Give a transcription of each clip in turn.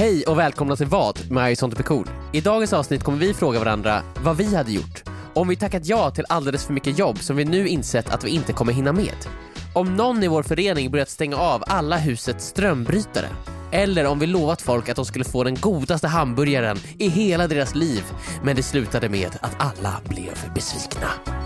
Hej och välkomna till Vad med Sånt är cool. I dagens avsnitt kommer vi fråga varandra vad vi hade gjort om vi tackat ja till alldeles för mycket jobb som vi nu insett att vi inte kommer hinna med. Om någon i vår förening börjat stänga av alla husets strömbrytare. Eller om vi lovat folk att de skulle få den godaste hamburgaren i hela deras liv. Men det slutade med att alla blev besvikna.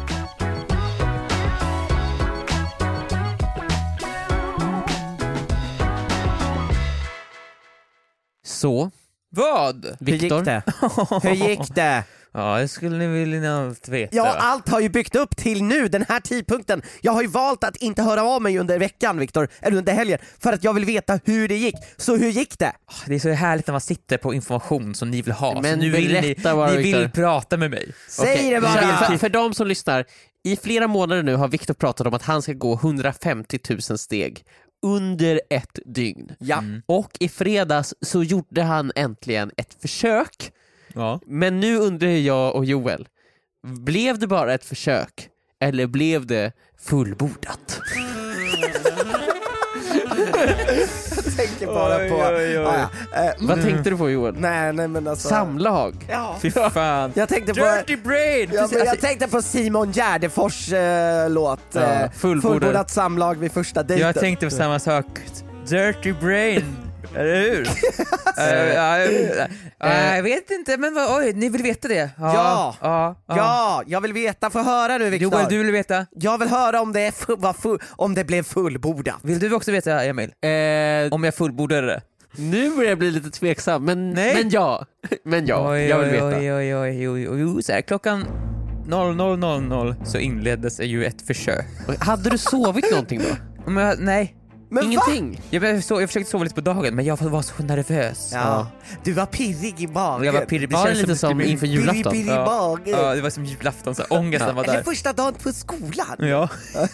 Så, Vad? Viktor? Hur gick det? Ja, det skulle ni vilja allt veta. Ja, allt har ju byggt upp till nu, den här tidpunkten. Jag har ju valt att inte höra av mig under veckan, Viktor, eller under helgen, för att jag vill veta hur det gick. Så hur gick det? Det är så härligt när man sitter på information som ni vill ha. Men så nu vill ni vill prata med mig. Säg det bara! För de som lyssnar, i flera månader nu har Viktor pratat om att han ska gå 150 000 steg under ett dygn. Ja. Och i fredags så gjorde han äntligen ett försök. Ja. Men nu undrar jag och Joel, blev det bara ett försök eller blev det fullbordat? Jag tänker bara på... Vad tänkte du på, Joel? Nej men alltså... Samlag? Ja. Fy fan. Jag tänkte på... Dirty brain! Ja, men jag tänkte på Simon Gärdefors låt. Fullbordat samlag vid första dejten. Jag tänkte på samma sak. Dirty brain. Eller hur? Jag vet inte, men oj, ni vill veta det? Ja, jag vill veta, få höra nu, Viktor. Joel, du vill veta? Jag vill höra om det, om det blev fullbordat. Vill du också veta, Emil? Om jag fullbordade det? Nu börjar jag bli lite tveksam, men ja, jag vill veta. Oj, så här, klockan 00:00 så inleddes ju ett försök. Hade du sovit någonting då? Nej. Men ingenting. Jag försökte sova lite på dagen, men jag var så nervös. Ja. Du var pirrig i magen. Jag var pirrig. Var det lite som inför julafton? Pirrig i magen. Ja, det var som julafton, så ångesten var där. Eller första dagen på skolan. Ja.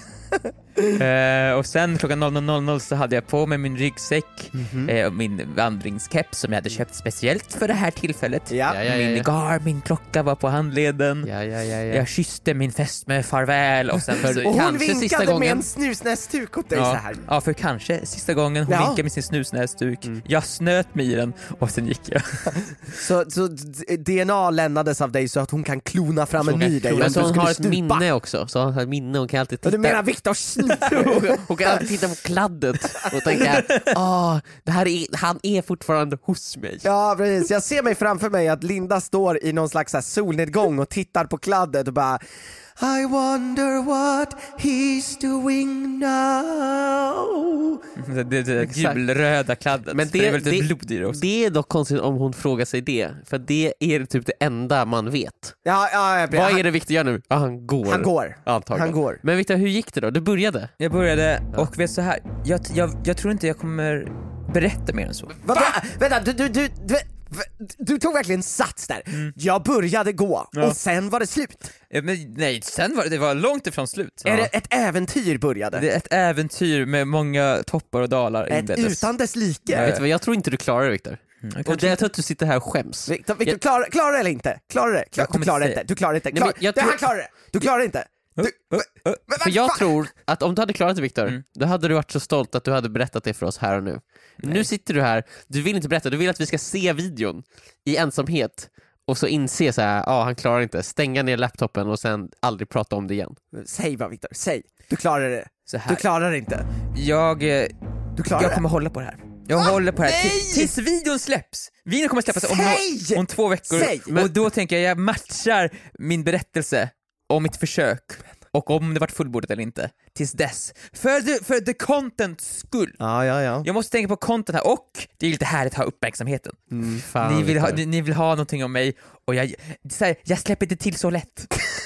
Och sen klockan 00:00 så hade jag på mig min ryggsäck, min vandringskeps som jag hade köpt speciellt för det här tillfället. Min Garmin-klocka var på handleden. Jag kysste min fästmö farväl och sen och hon vinkade med en snusnäsduk åt dig så här. Ja, för kanske sista gången hon vinkade med sin snusnäsduk. Jag snöt mig i den och sen gick jag. Så DNA lämnades av dig så att hon kan klona fram en ny dig. Men så hon har ett minne också. Så hon har ett minne och kan alltid titta. Du menar Viktors och kan alltid titta på kladdet och tänka han är fortfarande hos mig. Ja, precis. Jag ser mig framför mig att Linda står i någon slags här solnedgång och tittar på kladdet och bara I wonder what he's doing now. Det gulröda kladdet. Men det är väl lite blod i det också. Det är dock konstigt om hon frågar sig det. För det är typ det enda man vet. Vad är det Victor gör nu? Han går. Han går. Men Victor, hur gick det då? Du började? Jag började och vet så här. Jag tror inte jag kommer berätta mer än så. Vänta, du tog verkligen sats där. Jag började gå och sen var det slut. Men nej, sen var det var långt ifrån slut. Är det ett äventyr började? Det är ett äventyr med många toppar och dalar. Ett utan dess like. Vet du vad, jag tror inte du klarar det, Viktor. Och det är att du sitter här och skäms. Viktor, klarar det eller inte? Klarar det? Du klarar det inte. Du klarar det inte. Han klarar det. Du klarar det inte. För jag tror att om du hade klarat det, Viktor, då hade du varit så stolt att du hade berättat det för oss här och nu. Nu sitter du här, du vill inte berätta, du vill att vi ska se videon i ensamhet och så inse så här, han klarar inte, stänga ner laptopen och sen aldrig prata om det igen. Säg bara, Viktor, säg. Du klarar det. Så här. Du klarar det inte. Jag kommer hålla på det här. Jag håller på det här tills videon släpps. Videon kommer släppas om 2 veckor. Och då tänker jag matchar min berättelse om mitt försök och om det varit fullbordat eller inte tills dess. För the content skull. Ja. Jag måste tänka på content här och det är lite härligt att ha uppmärksamheten. Ni vill ha någonting om mig och jag släpper inte till så lätt.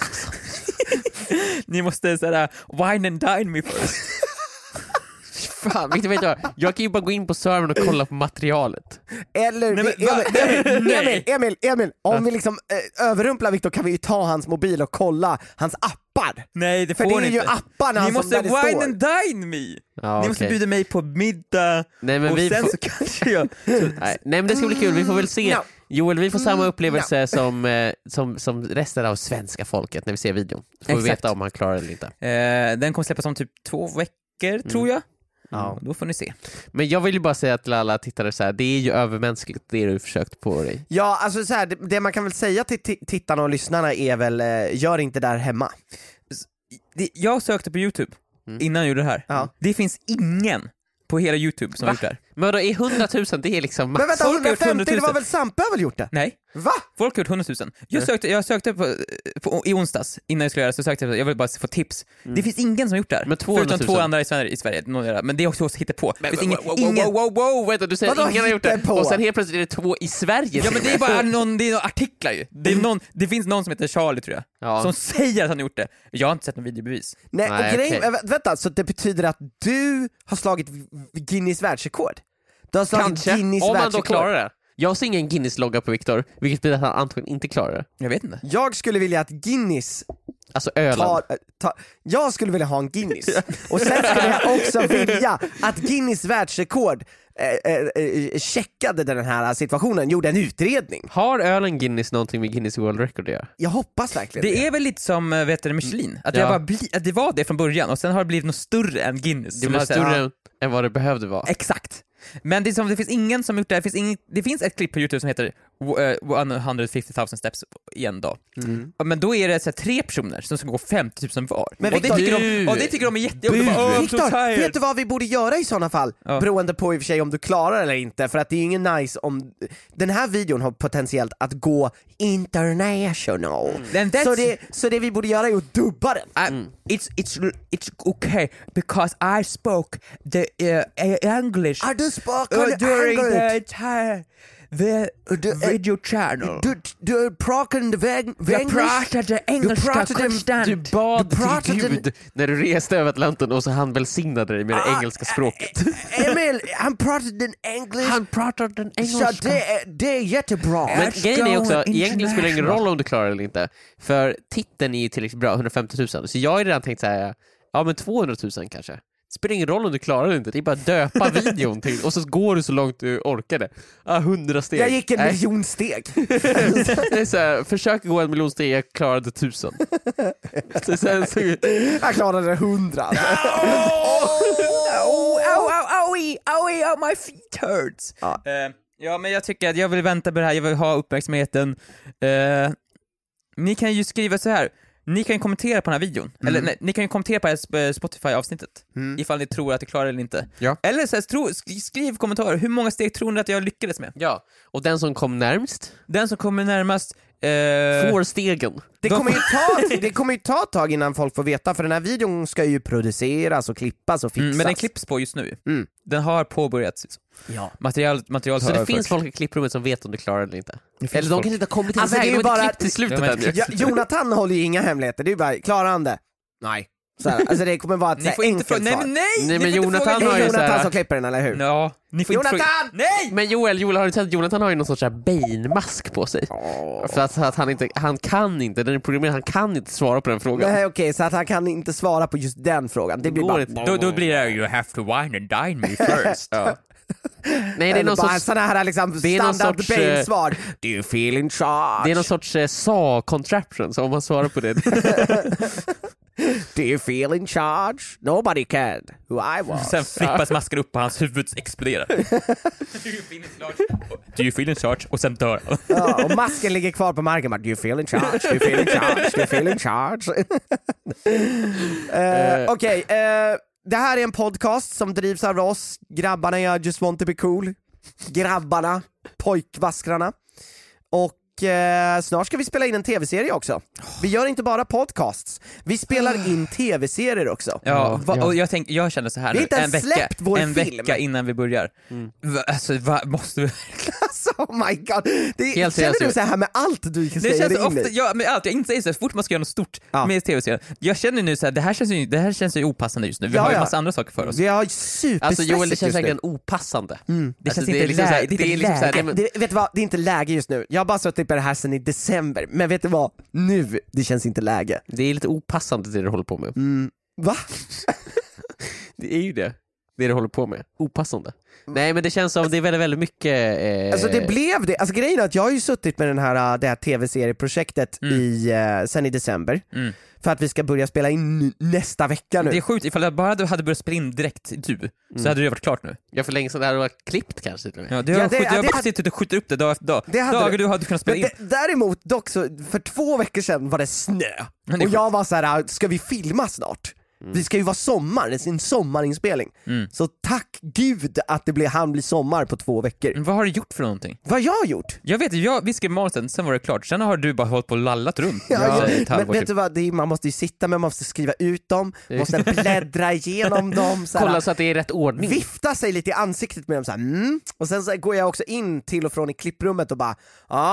Ni måste såhär wine and dine me first. Fan, vet du, jag kan ju bara gå in på servern och kolla på materialet. Eller Emil, om vi liksom överrumplar Viktor kan vi ju ta hans mobil och kolla hans appar. Nej, det får ni inte. För det är inte. ju apparna ni som där det står. Ni måste wine and dine me. Ja, ni måste bjuda mig på middag. Nej, men och vi sen får... så kanske jag... Nej, men det ska bli kul, vi får väl se. Joel, vi får samma upplevelse som resten av svenska folket när vi ser videon. Så får vi veta om han klarar det eller inte. Den kommer släppas om typ 2 veckor, tror jag. Ja. Då får ni se. Men jag vill ju bara säga till alla tittare så här, det är ju övermänskligt det du försökt på dig. Ja, alltså så här, det man kan väl säga till tittarna och lyssnarna är väl, gör inte där hemma. Jag sökte på YouTube innan jag gjorde det här. Ja. Det finns ingen på hela YouTube som har gjort det här. Men då är 100 000, det är liksom Men vänta, Folk har gjort 150, 100 000. det var väl Sampe har väl gjort det? Nej, Va? folk har gjort 100 000. Jag sökte i onsdags, innan jag skulle göra det, så sökte jag vill bara få tips. Det finns ingen som har gjort det här. Men 200 000. Förutom 2 andra i Sverige. Men det är också hittepå. Det finns ingen... Wow, vänta, du säger Vadå att ingen har gjort det, hittepå? och sen helt plötsligt är det 2 i Sverige. Ja, men det är bara det är någon artiklar ju. Det finns någon som heter Charlie, tror jag, som säger att han har gjort det. Jag har inte sett någon videobevis. Nej, Nej, och grejen, okej. vänta, så det betyder att du har slagit Guinness världsrekord? Du har slagit Kanske, Guinness om man då världsrekord. klarar det. Jag ser ingen Guinness-logga på Viktor, vilket betyder att han antagligen inte klarar det. Jag vet inte. Jag skulle vilja att Guinness Alltså Öland. jag skulle vilja ha en Guinness. Och sen skulle jag också vilja att Guinness världsrekord checkade den här situationen, gjorde en utredning. Har ölen Guinness någonting med Guinness World Record att göra? Jag hoppas verkligen Det är väl lite som Michelin, att, att det var det från början och sen har det blivit något större än Guinness. Det blev större än vad det behövde vara. Exakt. Men det finns ingen som gjort det. Det finns ett klipp på YouTube som heter 150 000 steps i en dag. Men då är det så här 3 personer som ska gå 50 000 var. Men och, Victor, det tycker de är jättejobbigt. Victor, vet du vad vi borde göra i sådana fall? Ja. Beroende på i och för sig om du klarar eller inte, för att det är ingen nice om... Den här videon har potentiellt att gå international. Så det vi borde göra är att dubba den. It's okay because I spoke the English Du spoken during the English. entire video channel. Du pratade Jag pratade engelska konstant. Du bad Du pratade- till Gud när du reste över Atlanten och så han välsignade dig med det engelska språket. Emil, han pratade den engelska. Han pratar den Så engelska. det är jättebra. Men grejen är också, going egentligen spelar det ingen international. roll om du klarar det eller inte. För titeln är ju tillräckligt bra, 150 000. Så jag har ju redan tänkt så här, ja men 200 000 kanske. Det spelar ingen roll om du klarar det inte, det är bara att döpa videon till, och så går du så långt du orkade. 100 steg. Jag gick en Nej. miljon steg. Det är så här, försök gå 1 miljon steg, jag klarade 1000. Så, Jag klarade 100. My feet hurts. Ja. Ja, men jag tycker att jag vill vänta på det här, jag vill ha uppmärksamheten. Ni kan ju skriva så här. Ni kan ju kommentera på den här videon. Eller nej, ni kan ju kommentera på det här Spotify-avsnittet. Ifall ni tror att du klarar det eller inte. Ja. Eller så här, skriv kommentarer. Hur många steg tror ni att jag lyckades med? ja, och den som kom närmst Den som kommer närmast får stegen. Det kommer ju ta ett tag innan folk får veta, för den här videon ska ju produceras och klippas och fixas. men den klipps på just nu. Den har påbörjats. Ja. Material Så har det förts. finns folk i klipprummet som vet om du klarar det eller inte. Eller de folk. kanske inte har kommit till Alltså, väg, det är de ju har inte bara- klippt till slutet De har ännu. inte Jonathan håller ju inga hemligheter, det är ju bara, klarar han det? Nej. Så här, alltså det kommer vara ett så Ni här får inte enkelt fråga. Nej, svar. men nej! Nej, Ni men får inte Jonathan fråga. Det har är ju Jonathan så här- som klipper den, eller hur? Ja, ni får inte fråga. Jonathan! Nej! Men Joel, har du sett att Jonathan har ju någon sorts så här Bane-mask på sig? För att han kan inte, den är programmerad, han kan inte svara på den frågan. Nej, okej, så att han kan inte svara på just den frågan. Det blir Går bara... inte. Då blir det you have to wine and dine me first. Nej, det är Eller någon bara sorts, sådana här liksom det är någon standard sorts, Bane-svar. Do you feel in charge? det är någon sorts SA-contraption, så om man svarar på det... Do you feel in charge? Nobody can. Who I was. Sen flippas masken upp och hans huvud exploderar. Do you feel in charge? Och sen dör han. Ja, och masken ligger kvar på marken. Bara, do you feel in charge? Do you feel in charge? Do you feel in charge? Okej, det här är en podcast som drivs av oss. Grabbarna i Just Want To Be Cool. Grabbarna, pojkvaskrarna. Och snart ska vi spela in en tv-serie också. Vi gör inte bara podcasts. Vi spelar in tv-serier också. Ja, och jag känner så här Vi har nu, inte ens släppt vår en film. vecka innan vi börjar. Måste vi... Alltså, oh my god. Helt Känner seriöst. du så här med allt du Det säger känns in ofta, i? ja, med allt, jag inser så fort man ska göra något stort Ja. med tv-serien. Jag känner nu så här, det här känns ju opassande just nu. Vi Ja, har ju ja. massa andra saker för oss. Vi har superstressigt Alltså Joel, det känns just nu. verkligen opassande. Det Alltså, känns det inte är liksom så här- läge. det är liksom så här, läge. nej, men- Vet du vad, det är inte läge just nu. Jag har bara suttit på det här sedan i december. Men vet du vad? Nu, det känns inte läge. Det är lite opassande det du håller på med. Va? Det är ju det. det du håller på med. Opassande. Nej, men det känns som det är väldigt, väldigt mycket... Alltså det blev det. Alltså grejen är att jag har ju suttit med det här tv-serieprojektet sen i december. För att vi ska börja spela in nästa vecka nu. Det är sjukt, ifall bara du hade börjat spela in direkt så hade det varit klart nu. Ja, för länge sedan det hade varit klippt kanske till och med. Ja, du har bara suttit och skjutit upp det dag efter dag. Dagar du hade kunnat spela in. Däremot dock så, för 2 veckor sedan var det snö. Och jag var så här: ska vi filma snart? Vi ska ju vara sommar, det är en sommarinspelning. Så tack gud att han blir sommar på 2 veckor. Men vad har du gjort för någonting? Vad jag har gjort? Jag vet, vi skrev manus, sen var det klart. Sen har du bara hållit på och lallat runt. Men vet du vad, man måste ju sitta med, man måste skriva ut dem, måste bläddra igenom dem såhär, kolla så att det är rätt ordning. Vifta sig lite i ansiktet med dem såhär, Och sen så går jag också in till och från i klipprummet och bara,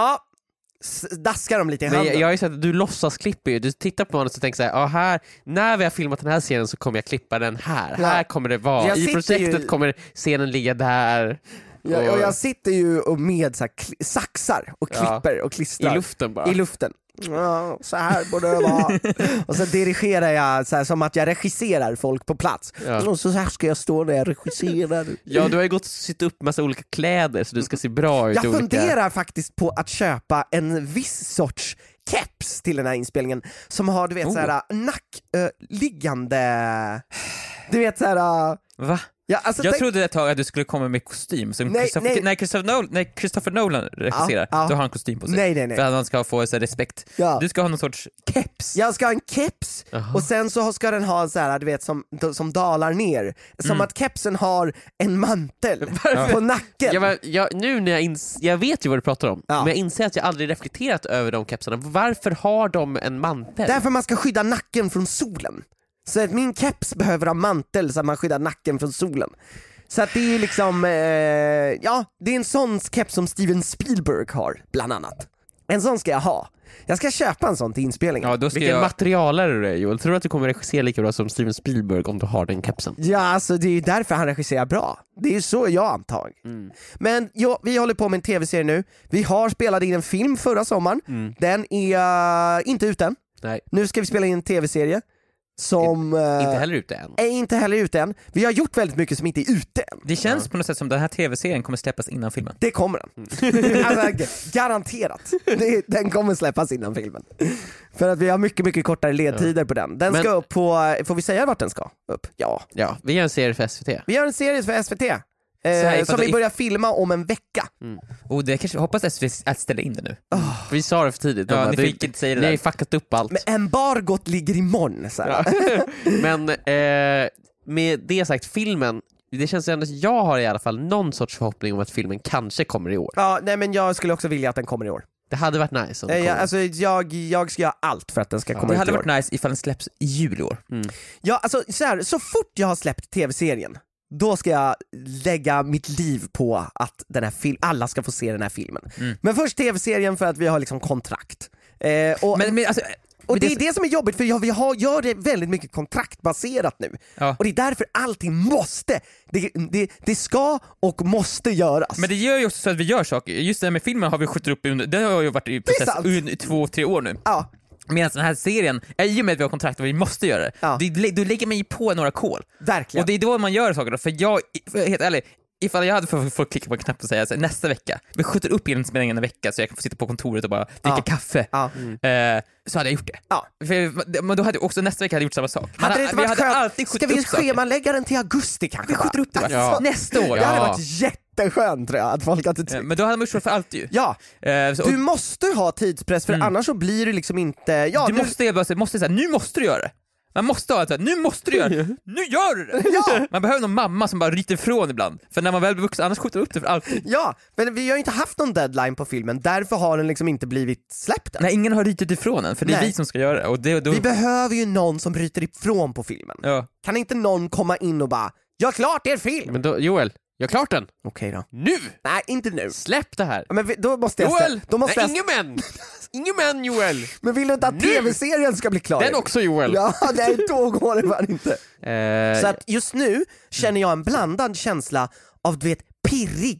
daskar dem lite i handen. Jag har ju sett att du låtsas klipper ju. Du tittar på manus och tänker såhär, här, när vi har filmat den här scenen så kommer jag klippa den här. Ja. Här kommer det vara. I projektet kommer scenen ligga där. Och jag sitter ju med så här saxar och klipper och klistrar. I luften bara. I luften. Ja, så här borde det vara. Och så dirigerar jag så här, som att jag regisserar folk på plats. Och så här ska jag stå när jag regisserar. Ja, du har ju gått och sytt upp massa olika kläder så du ska se bra ut. Jag funderar faktiskt på att köpa en viss sorts keps till den här inspelningen som har, du vet, så här nackliggande. Du vet så här. Va? Ja, alltså, jag trodde ett tag att du skulle komma med kostym som när Christopher Nolan regisserar, då har han kostym på sig. Nej. För att han ska få så respekt. Ja. Du ska ha någon sorts keps. Jag ska ha en keps. Och sen så ska den ha så här, du vet, som dalar ner. Som att kepsen har en mantel på nacken. Nu när jag vet ju vad du pratar om, men jag inser att jag aldrig reflekterat över de kepsarna. Varför har de en mantel? Därför man ska skydda nacken från solen. Så att min keps behöver ha mantel så att man skyddar nacken från solen. Så att det är liksom, det är en sån keps som Steven Spielberg har, bland annat. En sån ska jag ha. Jag ska köpa en sån till inspelningen. Ja, vilken materialare du är, Joel. Tror du att du kommer regissera lika bra som Steven Spielberg om du har den kepsen? Ja, alltså det är ju därför han regisserar bra. Det är ju så jag antar. Men vi håller på med en tv-serie nu. Vi har spelat in en film förra sommaren. Den är inte ute än. Nej. Nu ska vi spela in en tv-serie som inte heller ute än. Är inte heller ute än. Vi har gjort väldigt mycket som inte är ute än. Det känns på något sätt som den här tv-serien kommer släppas innan filmen. Det kommer den. Alltså, garanterat. Den kommer släppas innan filmen. För att vi har mycket, mycket kortare ledtider på den. Den ska upp på, får vi säga vart den ska upp? Ja, vi gör en serie för SVT. Vi gör en serie för SVT. Som vi börjar filma om en vecka. Och det kanske, hoppas SVT att ställa in det nu. Vi sa det för tidigt. Ni fick inte säga det. Ni har fuckat upp allt. Men embargot ligger imorgon. Men med det sagt, filmen, det känns ändå att jag har i alla fall någon sorts förhoppning om att filmen kanske kommer i år. Ja, nej, men jag skulle också vilja att den kommer i år. Det hade varit nice om den alltså, jag ska göra allt för att den ska komma ut i år. Det hade varit nice ifall den släpps i jul i år. Ja, alltså så fort jag har släppt tv-serien, då ska jag lägga mitt liv på att den här alla ska få se den här filmen. Men först tv-serien för att vi har liksom kontrakt. Och det är det som är jobbigt, för vi gör det väldigt mycket kontraktbaserat nu. Ja. Och det är därför allting måste, det ska och måste göras. Men det gör ju också så att vi gör saker. Just det här med filmen har vi skjutit upp under, det har ju varit i process i 2-3 år nu. Ja. Medan den här serien, i och med att vi har kontrakt och vi måste göra det, då lägger man ju på några kol. Verkligen. Och det är då man gör saker då, för jag, helt ärligt, ifall jag hade fått klicka på en knapp och säga så, nästa vecka, vi skjuter upp inspelningen en vecka så jag kan få sitta på kontoret och bara dricka kaffe, så hade jag gjort det. Men då hade jag också nästa vecka gjort samma sak. Vi hade alltid skjutit upp saker. Ska vi schemalägga den till augusti kanske? Vi skjuter upp det nästa år. Det hade varit jätteskönt, tror jag, att folk hade tyckt. Men då hade man gjort för allt ju. Ja, du måste ha tidspress, för annars så blir det liksom inte... Du måste säga, nu måste du göra det. Man måste ha det, nu måste du göra det. Nu gör du det! Ja. Man behöver någon mamma som bara ryter ifrån ibland. För när man väl blir vuxen, annars skjuter upp det för alltid. Ja, men vi har ju inte haft någon deadline på filmen. Därför har den liksom inte blivit släppt än. Nej, ingen har rytit ifrån den, för det är vi som ska göra det. Och Vi behöver ju någon som ryter ifrån på filmen. Ja. Kan inte någon komma in och bara, jag klart er film! Men då, Joel, jag har klart den. Okej då. Nu! Nej, inte nu. Släpp det här. Men då måste jag... Joel! Ingen män! Ingen män, Joel! Men vill du inte att tv-serien ska bli klar? Den också, Joel! Ja, nej, då går det fan inte. Så att just nu känner jag en blandad känsla av, du vet, pirrig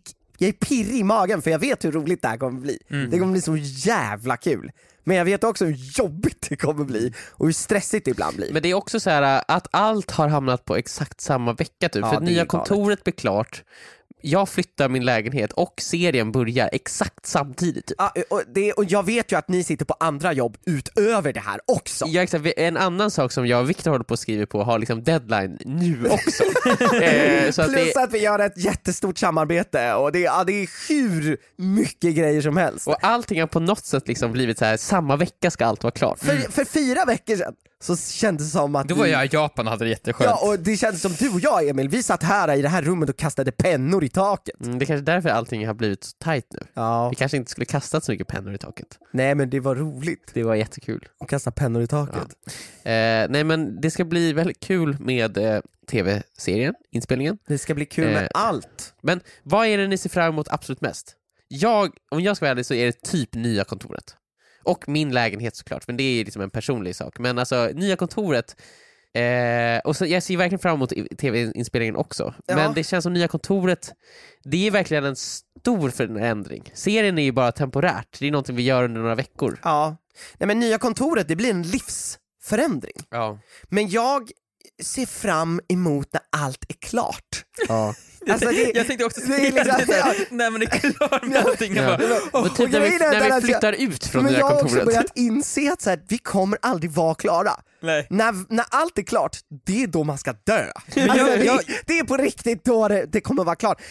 jag är pirrig i magen för jag vet hur roligt det här kommer bli. Det kommer bli så jävla kul. Men jag vet också hur jobbigt det kommer bli och hur stressigt det ibland blir. Men det är också så här att allt har hamnat på exakt samma vecka typ. För nya kontoret blir klart. Jag flyttar min lägenhet och serien börjar exakt samtidigt typ. Ja, och jag vet ju att ni sitter på andra jobb utöver det här också. Ja, exakt. En annan sak som jag och Victor håller på att skriva på har liksom deadline nu också. Så Plus att vi gör ett jättestort samarbete och det är hur mycket grejer som helst. Och allting har på något sätt liksom blivit så här, samma vecka ska allt vara klart. För 4 veckor sedan så kändes det som att då var jag i Japan och hade det jätteskönt. Ja, och det kändes som du och jag, Emil, vi satt här i det här rummet och kastade pennor i taket. Det är kanske därför allting har blivit så tajt nu. Ja. Vi kanske inte skulle kastat så mycket pennor i taket. Nej, men det var roligt. Det var jättekul. Att kasta pennor i taket. Ja. Nej, men det ska bli väldigt kul med tv-serien, inspelningen. Det ska bli kul med allt. Men vad är det ni ser fram emot absolut mest? Om jag ska vara ärlig så är det typ nya kontoret. Och min lägenhet såklart, men det är liksom en personlig sak. Men alltså, nya kontoret, och så, jag ser verkligen fram emot tv-inspelningen också. Ja. Men det känns som nya kontoret, det är verkligen en stor förändring. Serien är ju bara temporärt, det är någonting vi gör under några veckor. Ja, nej, men nya kontoret, det blir en livsförändring. Ja. Men jag ser fram emot när allt är klart. Ja. Alltså jag tänkte också när man är klar med allting. Typ när vi flyttar ut från det här kontoret. Men jag har också börjat inse att så här, vi kommer aldrig vara klara. Nej. När allt är klart, det är då man ska dö. Alltså, det är på riktigt då det kommer vara klart.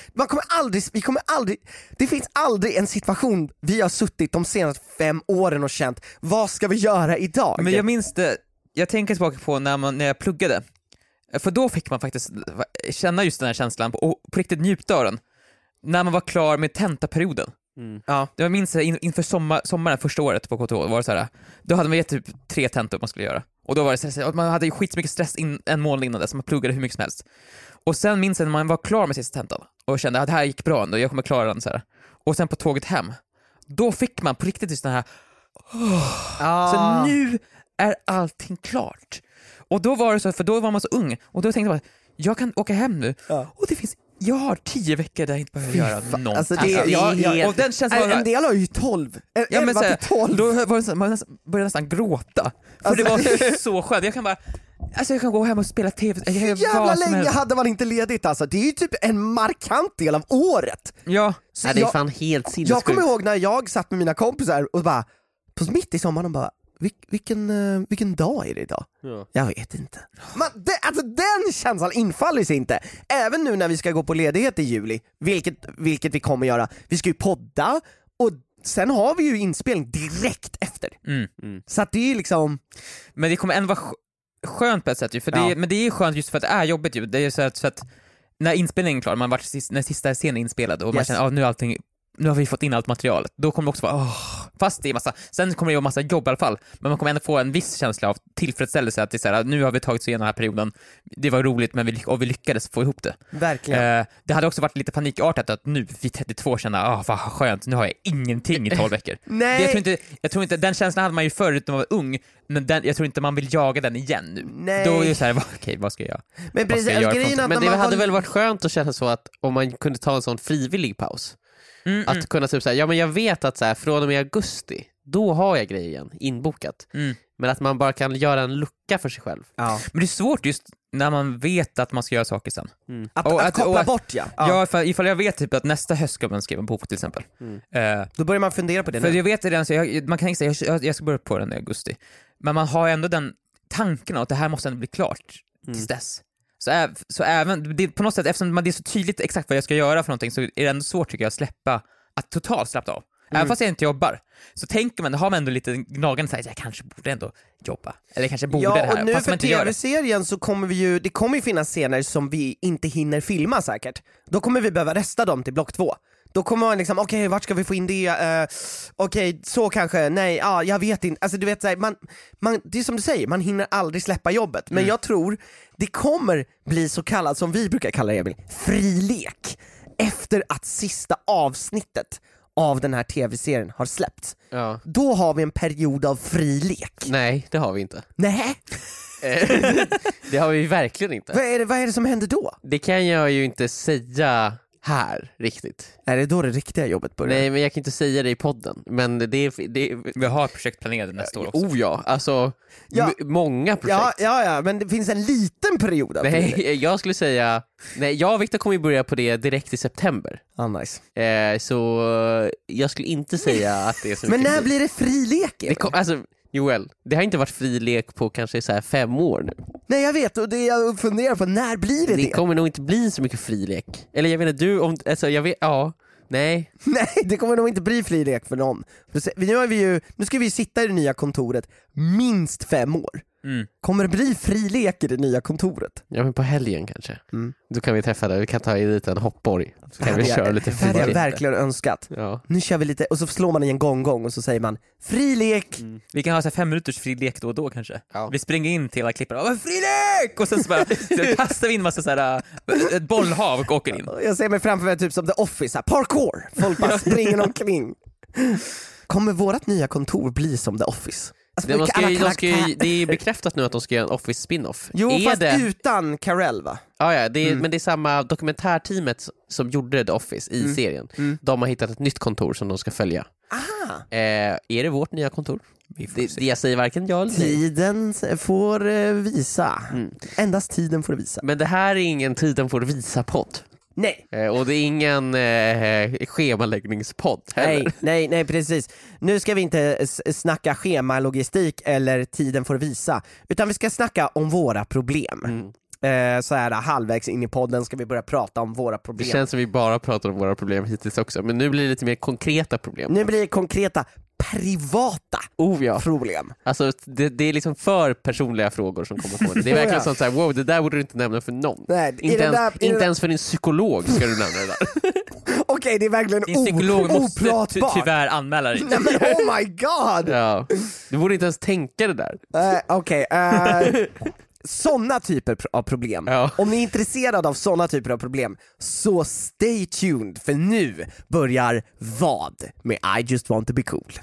Det finns aldrig en situation vi har suttit de senaste 5 åren och känt, vad ska vi göra idag? Men jag minns det, jag tänker tillbaka på när jag pluggade. För då fick man faktiskt känna just den här känslan och på riktigt njuta av den. När man var klar med tentaperioden. Ja. Jag minns inför sommaren första året på KTH var det så här, då hade man gett typ 3 tentor man skulle göra. Och då var det så här, man hade ju skitmycket stress en månad innan det, så man pluggade hur mycket som helst. Och sen minns jag när man var klar med sista tentan och kände att det här gick bra ändå, jag kommer klara den så här. Och sen på tåget hem, då fick man på riktigt just den här så nu är allting klart. Och då var det så, för då var man så ung och då tänkte jag kan åka hem nu och jag har 10 veckor där jag inte behöver göra någonting. Alltså och den känns en del har ju 12. Ja, men så, 12. Då var det så, man började nästan gråta. För alltså, det var så skönt. Jag kan gå hem och spela tv. Jävla länge hade man inte ledigt alltså. Det är ju typ en markant del av året. Ja, det är fan helt sinnessjukt. Jag kommer ihåg när jag satt med mina kompisar och bara på mitt i sommaren bara vilken dag är det idag? Ja. Jag vet inte. Alltså den känslan infaller sig inte. Även nu när vi ska gå på ledighet i juli, vilket vi kommer göra. Vi ska ju podda och sen har vi ju inspelning direkt efter. Så att det är liksom... Men det kommer ändå vara skönt på ett sätt ju, för men det är skönt just för att det är jobbigt ju. Det är så att när inspelningen är klar, när sista scenen är inspelad och man känner nu har vi fått in allt materialet. Då kommer det också vara fast det är massa. Sen kommer det vara massa jobb i alla fall, men man kommer ändå få en viss känsla av tillfredsställelse att det är så här, nu har vi tagit oss igenom den här perioden. Det var roligt, men vi lyckades få ihop det. Verkligen. Det hade också varit lite panikartat att nu vid 32 känna vad skönt, nu har jag ingenting i 12 veckor. Nej. Jag tror inte den känslan hade man ju förut när man var ung, men jag tror inte man vill jaga den igen nu. Nej. Då är det så här, okej, vad ska jag göra? Men precis, men det hade väl varit skönt att känna så att om man kunde ta en sån frivillig paus. Att kunna typ säga, men jag vet att så här, från och med augusti då har jag grejen inbokat. Men att man bara kan göra en lucka för sig själv. Ja. Men det är svårt just när man vet att man ska göra saker sen. Att koppla bort, Ja, ifall jag vet typ att nästa höst ska man skriva en bok till exempel. Då börjar man fundera på det. För jag vet redan, så man kan inte säga jag ska börja på den i augusti. Men man har ändå den tanken att det här måste ändå bli klart tills dess. Så även, det, på något sätt, eftersom det är så tydligt exakt vad jag ska göra för någonting, så är det ändå svårt tycker jag att totalt släppa av. Även fast jag inte jobbar, så tänker man, har man ändå lite gnagande så här, jag kanske borde ändå jobba. Eller kanske borde det här. Och nu fast för man inte gör tv-serien så kommer det kommer ju finnas scener som vi inte hinner filma säkert. Då kommer vi behöva resta dem till block 2. Då kommer man liksom, okej, vart ska vi få in det? Okej, så kanske, nej, jag vet inte. Alltså du vet, så här, man, det är som du säger, man hinner aldrig släppa jobbet. Men jag tror det kommer bli så kallad, som vi brukar kalla det, Emil, frilek. Efter att sista avsnittet av den här tv-serien har släppts. Ja. Då har vi en period av frilek. Nej, det har vi inte. Nej. Det har vi verkligen inte. Vad är det som händer då? Det kan jag ju inte säga här riktigt. Är det då det riktiga jobbet börjar? Nej, men jag kan inte säga det i podden. Men det Vi har projekt planerade nästa år också. ja, alltså många projekt. Ja, men det finns en liten period av det. Nej, jag skulle säga... Nej, jag och Victor kommer ju börja på det direkt i september. Nice. Så jag skulle inte säga att det är så Men mycket. när blir det frilek? Alltså, Joel, det har inte varit frilek på kanske så här 5 år nu. Nej, jag vet, och det jag funderar på, när blir det? Det kommer nog inte bli så mycket frilek. Eller jag vet inte, jag vet, nej. Nej, det kommer nog inte bli frilek för någon. Nu ska vi sitta i det nya kontoret minst 5 år. Kommer det bli frilek i det nya kontoret? Ja, men på helgen kanske. Då kan vi träffa där, vi kan ta dit en hoppborg. Så kan vi köra lite frilek. Det hade jag frilek. verkligen önskat. Ja. Nu kör vi lite, och så slår man i en gong och så säger man frilek. Vi kan ha så här 5 minuters frilek då och då kanske. Ja. Vi springer in till alla klippare, frilek! Och sen så bara så kastar vi in massa så här ett bollhav och åker in. Jag ser mig framför mig typ som The Office, här, parkour. Folk bara springer omkring. Kommer vårat nya kontor bli som The Office? Alltså, det är bekräftat nu att de ska göra en Office spin-off. Jo, fast utan Carell, va? Ja, men det är samma dokumentärteamet som gjorde The Office i serien. De har hittat ett nytt kontor som de ska följa. Är det vårt nya kontor? Jag säger varken ja eller nej. Tiden får visa. Endast tiden får visa. Men det här är ingen tiden får visa-podd. Nej. Och det är ingen schemaläggningspodd heller. Nej, precis. Nu ska vi inte snacka schemalogistik eller tiden får visa, utan vi ska snacka om våra problem. Så här halvvägs in i podden ska vi börja prata om våra problem. Det känns som vi bara pratar om våra problem hittills också, men nu blir det lite mer konkreta problem. Nu blir det konkreta privata problem. Alltså det är liksom för personliga frågor som kommer på det. Det är verkligen sånt så här, wow, det där borde du inte nämna för någon. Nej, inte ens för din psykolog ska du nämna det där. Okej, det är verkligen din psykolog måste tyvärr anmäla dig. Nej, men oh my god. Ja. Du borde inte ens tänka det där. Såna typer av problem. Om ni är intresserade av såna typer av problem, så stay tuned, för nu börjar vad med I just want to be cool.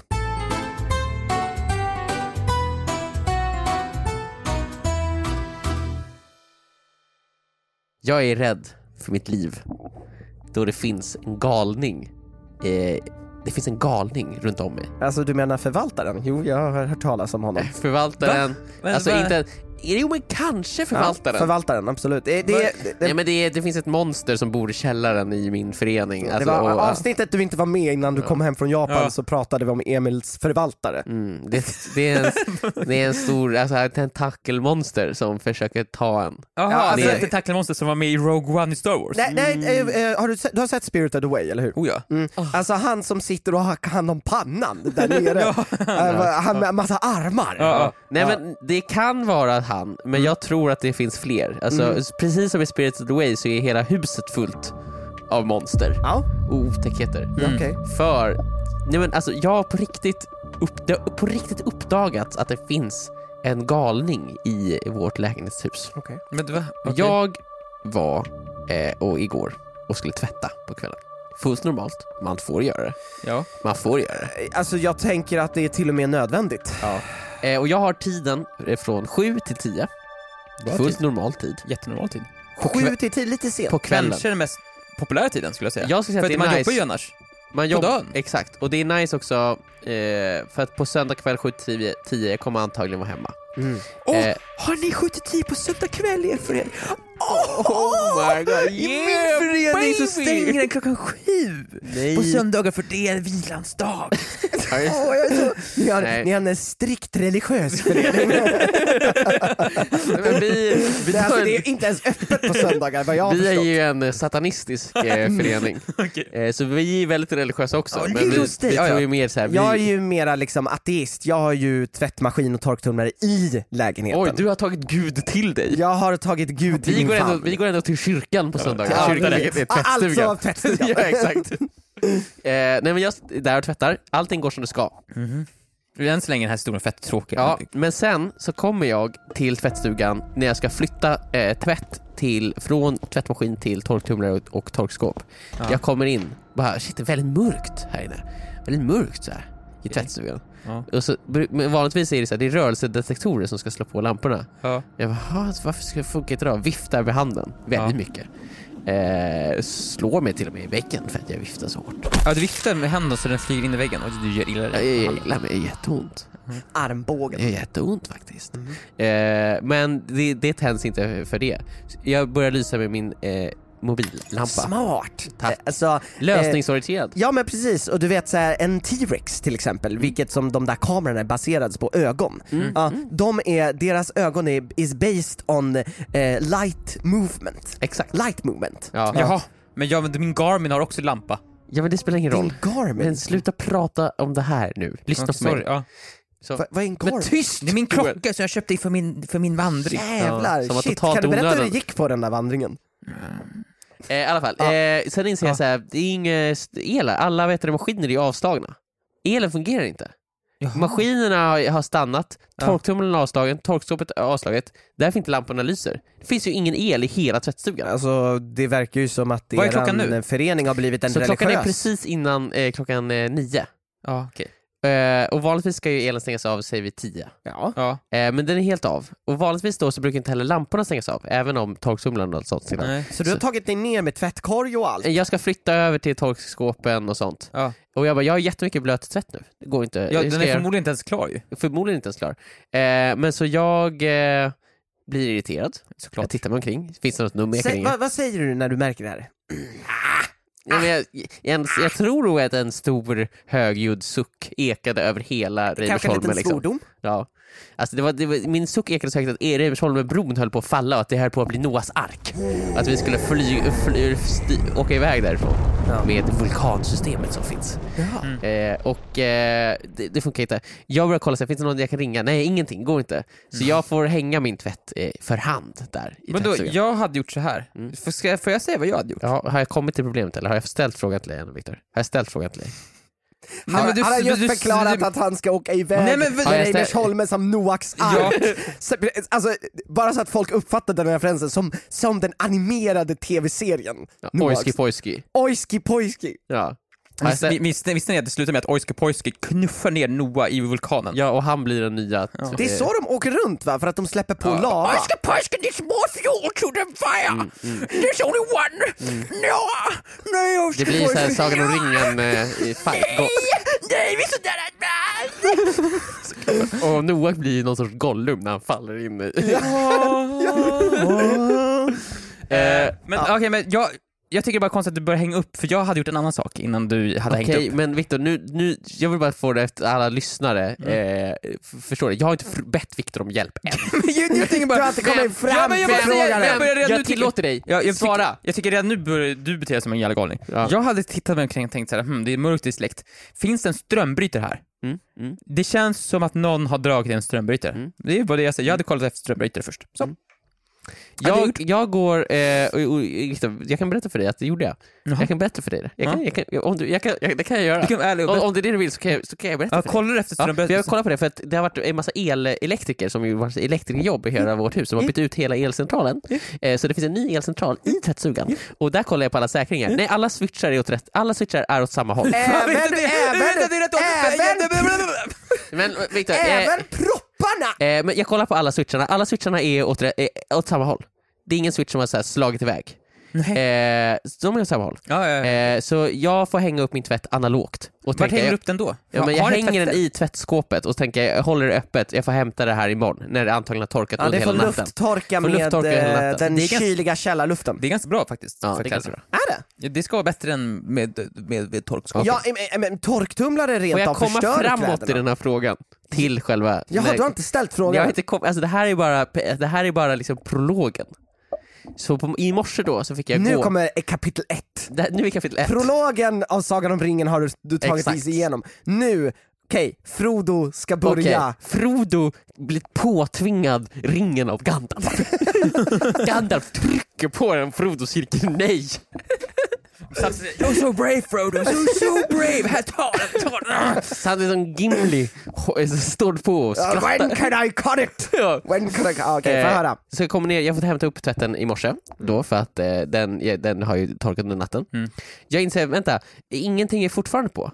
Jag är rädd för mitt liv då det finns en galning. Det finns en galning runt om mig. Alltså du menar förvaltaren? Jo, jag har hört talas om honom. Förvaltaren, alltså inte... Jo, men kanske förvaltaren. Ja, förvaltaren, absolut. Det finns ett monster som bor i källaren i min förening. Alltså, det var avsnittet du inte var med innan du kom hem från Japan, så pratade vi om Emils förvaltare. Det är en stor tentakelmonster som försöker ta en. Jaha, det är ett tentakelmonster som var med i Rogue One i Star Wars. Du har sett Spirited Away, eller hur? Oh ja. Alltså han som sitter och har hand om pannan där nere. Han med massa armar. Nej, men det kan vara han, men jag tror att det finns fler. Alltså, precis som i Spirited Away så är hela huset fullt av monster. Otäckheter. För jag har på riktigt uppdagat att det finns en galning i vårt lägenhetshus. Jag var igår och skulle tvätta på kvällen. Fullt normalt, man får göra det. Man får göra det. Alltså jag tänker att det är till och med nödvändigt. Och jag har tiden från 7 till 10. Fullt normal tid. Jättenormal tid. 7 till 10, lite sent. På kvällen. Kanske den mest populära tiden skulle jag säga. Jag skulle säga för att det är man nice. jobbar ju annars. Man jobbar, exakt. Och det är nice också för att på söndag kväll 7 till 10 kommer antagligen vara hemma. Har ni 7 till 10 på söndag kväll i er förening? Oh my god, i min förening så stänger den klockan 7 på söndagar, för det är vilans dag. Ni har en strikt religiös förening. Det är inte ens öppet på söndagar, vad jag har förstått. Vi är ju en satanistisk förening. Så vi är väldigt religiösa också. Men vi tror ju mer så här, jag är ju mera liksom ateist. Jag har ju tvättmaskin och torktumlare i lägenheten. Oj, du har tagit Gud till dig. Jag har tagit Gud till min famn. Vi går ändå till kyrkan på söndagar. Kyrkan är tvättstugan. Alltså tvättstugan. Ja, exakt. Nej, men jag där och tvättar. Allting går som det ska. Än så länge den här historien fett tråkig. Ja, men sen så kommer jag till tvättstugan när jag ska flytta tvätt från tvättmaskin till torktumlare och torkskåp. Jag kommer in bara, shit, det är väldigt mörkt här inne. Väldigt mörkt så här i tvättstugan. Och så, vanligtvis är det så här, det är rörelsedetektorer som ska slå på lamporna. Jag bara, varför ska det funka inte då? Viftar vid handen väldigt mycket. slår mig till och med i väggen för att jag viftar så hårt. Ja, du viftar med händerna så den flyger in i väggen och du gör illa dig. Jag gillar mig jätteont. Armbågen. Det är jätteont faktiskt. Men det tänds inte för det. Jag börjar lysa med min mobillampa. Smart. Tack. Alltså, lösningsorienterad. ja men precis, och du vet så här, en T-Rex till exempel, vilket som de där kamerorna är baserade på ögon. Deras ögon is based on light movement. Exakt. Light movement. Ja. Jaha, men min Garmin har också lampa. Ja, men det spelar ingen roll. Din Garmin? Men sluta prata om det här nu. Lyssna på mig. Ja. Vad är en Garmin? Men tyst! Det är min klocka som jag köpte för min vandring. Jävlar, som var shit, totalt kan du berätta hur det onödig. gick på den där vandringen? I alla fall, sen inser jag så här, det är inget el. Alla maskiner är avslagna. Elen fungerar inte. Jaha. Maskinerna har stannat, torktumlaren är avslagen, torkskåpet är avslaget. Därför inte lamporna lyser. Det finns ju ingen el i hela tvättstugan. Alltså det verkar ju som att Vad är klockan nu? en förening har blivit en Så religiös. klockan är precis innan klockan 9. Ja, okej. Och vanligtvis ska ju elen stängas av, säger vi 10. Ja. Men den är helt av. Och vanligtvis då så brukar inte heller lamporna stängas av, även om torksumlaren och sånt. Nej. Så du har tagit dig ner med tvättkorg och allt? Jag ska flytta över till torkskåpen och sånt. Ja. Och jag har jättemycket blöt tvätt nu. Det går inte. Ja, den är förmodligen inte ens klar ju. Förmodligen inte ens klar. Men så jag blir irriterad. Såklart. Jag tittar mig omkring. Finns det något nummer jag kan ringa? Vad säger du när du märker det här? Ja, men jag tror nog att en stor högljudd suck ekade över hela Kanske en Reimersholmen. liten svordom? Ja. Alltså det var, min suck ekade så högt att Reimersholmenbron höll på att falla och att det här på att bli Noahs ark. Att vi skulle åka iväg därifrån med vulkansystemet som finns. Det funkar inte. Jag börjar kolla, finns det någon jag kan ringa? Nej, ingenting, går inte. Så jag får hänga min tvätt för hand där i Men då, tvättstugan. jag hade gjort så här. Får jag säga vad jag hade gjort? Ja, har jag kommit till problemet eller har jag ställt frågan till dig, Victor? Har jag ställt frågan till dig? Han har just förklarat att han ska åka iväg med Reimersholmen som Noaks ark. Alltså, bara så att folk uppfattar den referensen som den animerade tv-serien. Oiski Poiski. Ja. Visste ni att det slutar med att Oiski Poiski knuffar ner Noah i vulkanen? Ja, och han blir den nya. Det är så de åker runt, va? För att de släpper på lava. Oiski Poiski, there's more fuel to the fire. There's only one. Noah. Nej, det blir så här Sagan om ringen i fight. Nej, vi är så där. Och Noah blir någon sorts Gollum när han faller in i. Men okej, men jag tycker det bara konstigt att du börjar hänga upp, för jag hade gjort en annan sak innan du hade hängt upp. Okej, men Victor, nu jag vill bara få det efter alla lyssnare. Förstår du? Jag har inte bett Victor om hjälp än. Du har inte kommit fram till frågan. Jag tillåter dig. Svara. Jag tycker redan nu börjar du bete dig som en jävla galning. Ja. Jag hade tittat mig omkring och tänkt så här, det är mörkt i släkt. Finns det en strömbrytare här? Det känns som att någon har dragit en strömbrytare. Det är bara det jag säger. Jag hade kollat efter strömbrytare först. Så. Jag går jag kan berätta för dig att det gjorde jag. Jag kan berätta för dig det. Det kan jag göra. Om det är det du vill så kan jag berätta för dig. Kollar du efter strömbrytare? Jag kollar på det för att det har varit en massa elektriker som har elektrikerjobb i hela vårt hus som har bytt ut hela elcentralen. Så det finns en ny elcentral i tvättstugan. Och där kollar jag på alla säkringar. Nej, alla switchar är åt rätt. Alla switchar är åt samma håll. Men Victor, även propparna. Men jag kollar på alla switcharna. Alla switcharna är åt samma håll. Det är ingen switch som har så här slagit iväg. De är åt samma håll. Så jag får hänga upp min tvätt analogt. Var hänger du upp den då? Jag hänger den i tvättskåpet och tänker jag håller det öppet. Jag får hämta det här imorgon när det antagligen har torkat under hela natten. Lufttorka med den kyliga källarluften. Det är ganska bra faktiskt. Ja, det är ganska bra. Är det? Ja, det ska vara bättre än med torkskåpet. Ja, men torktumlare rent av förstör kläderna. Får jag komma framåt kläderna i den här frågan? Till själva... Jaha, du har inte ställt frågan. Alltså det här är bara liksom prologen. Så i morse då så fick jag nu gå... kommer kapitel 1. Nu är kapitel 1. Prologen av Sagan om ringen har du tagit is igenom. Nu, Frodo ska börja. Frodo blir påtvingad ringen av Gandalf. Gandalf trycker på den, Frodo säger nej. You're so brave, Frodo, so brave. Här, ta den. Så han är som Gimli står på och skrattar. When can I cut it? When can I... Okej, får höra. Så jag kommer ner, jag får hämta upp tvätten i morse då för att den har ju torkat under natten. Jag inser, vänta, ingenting är fortfarande på.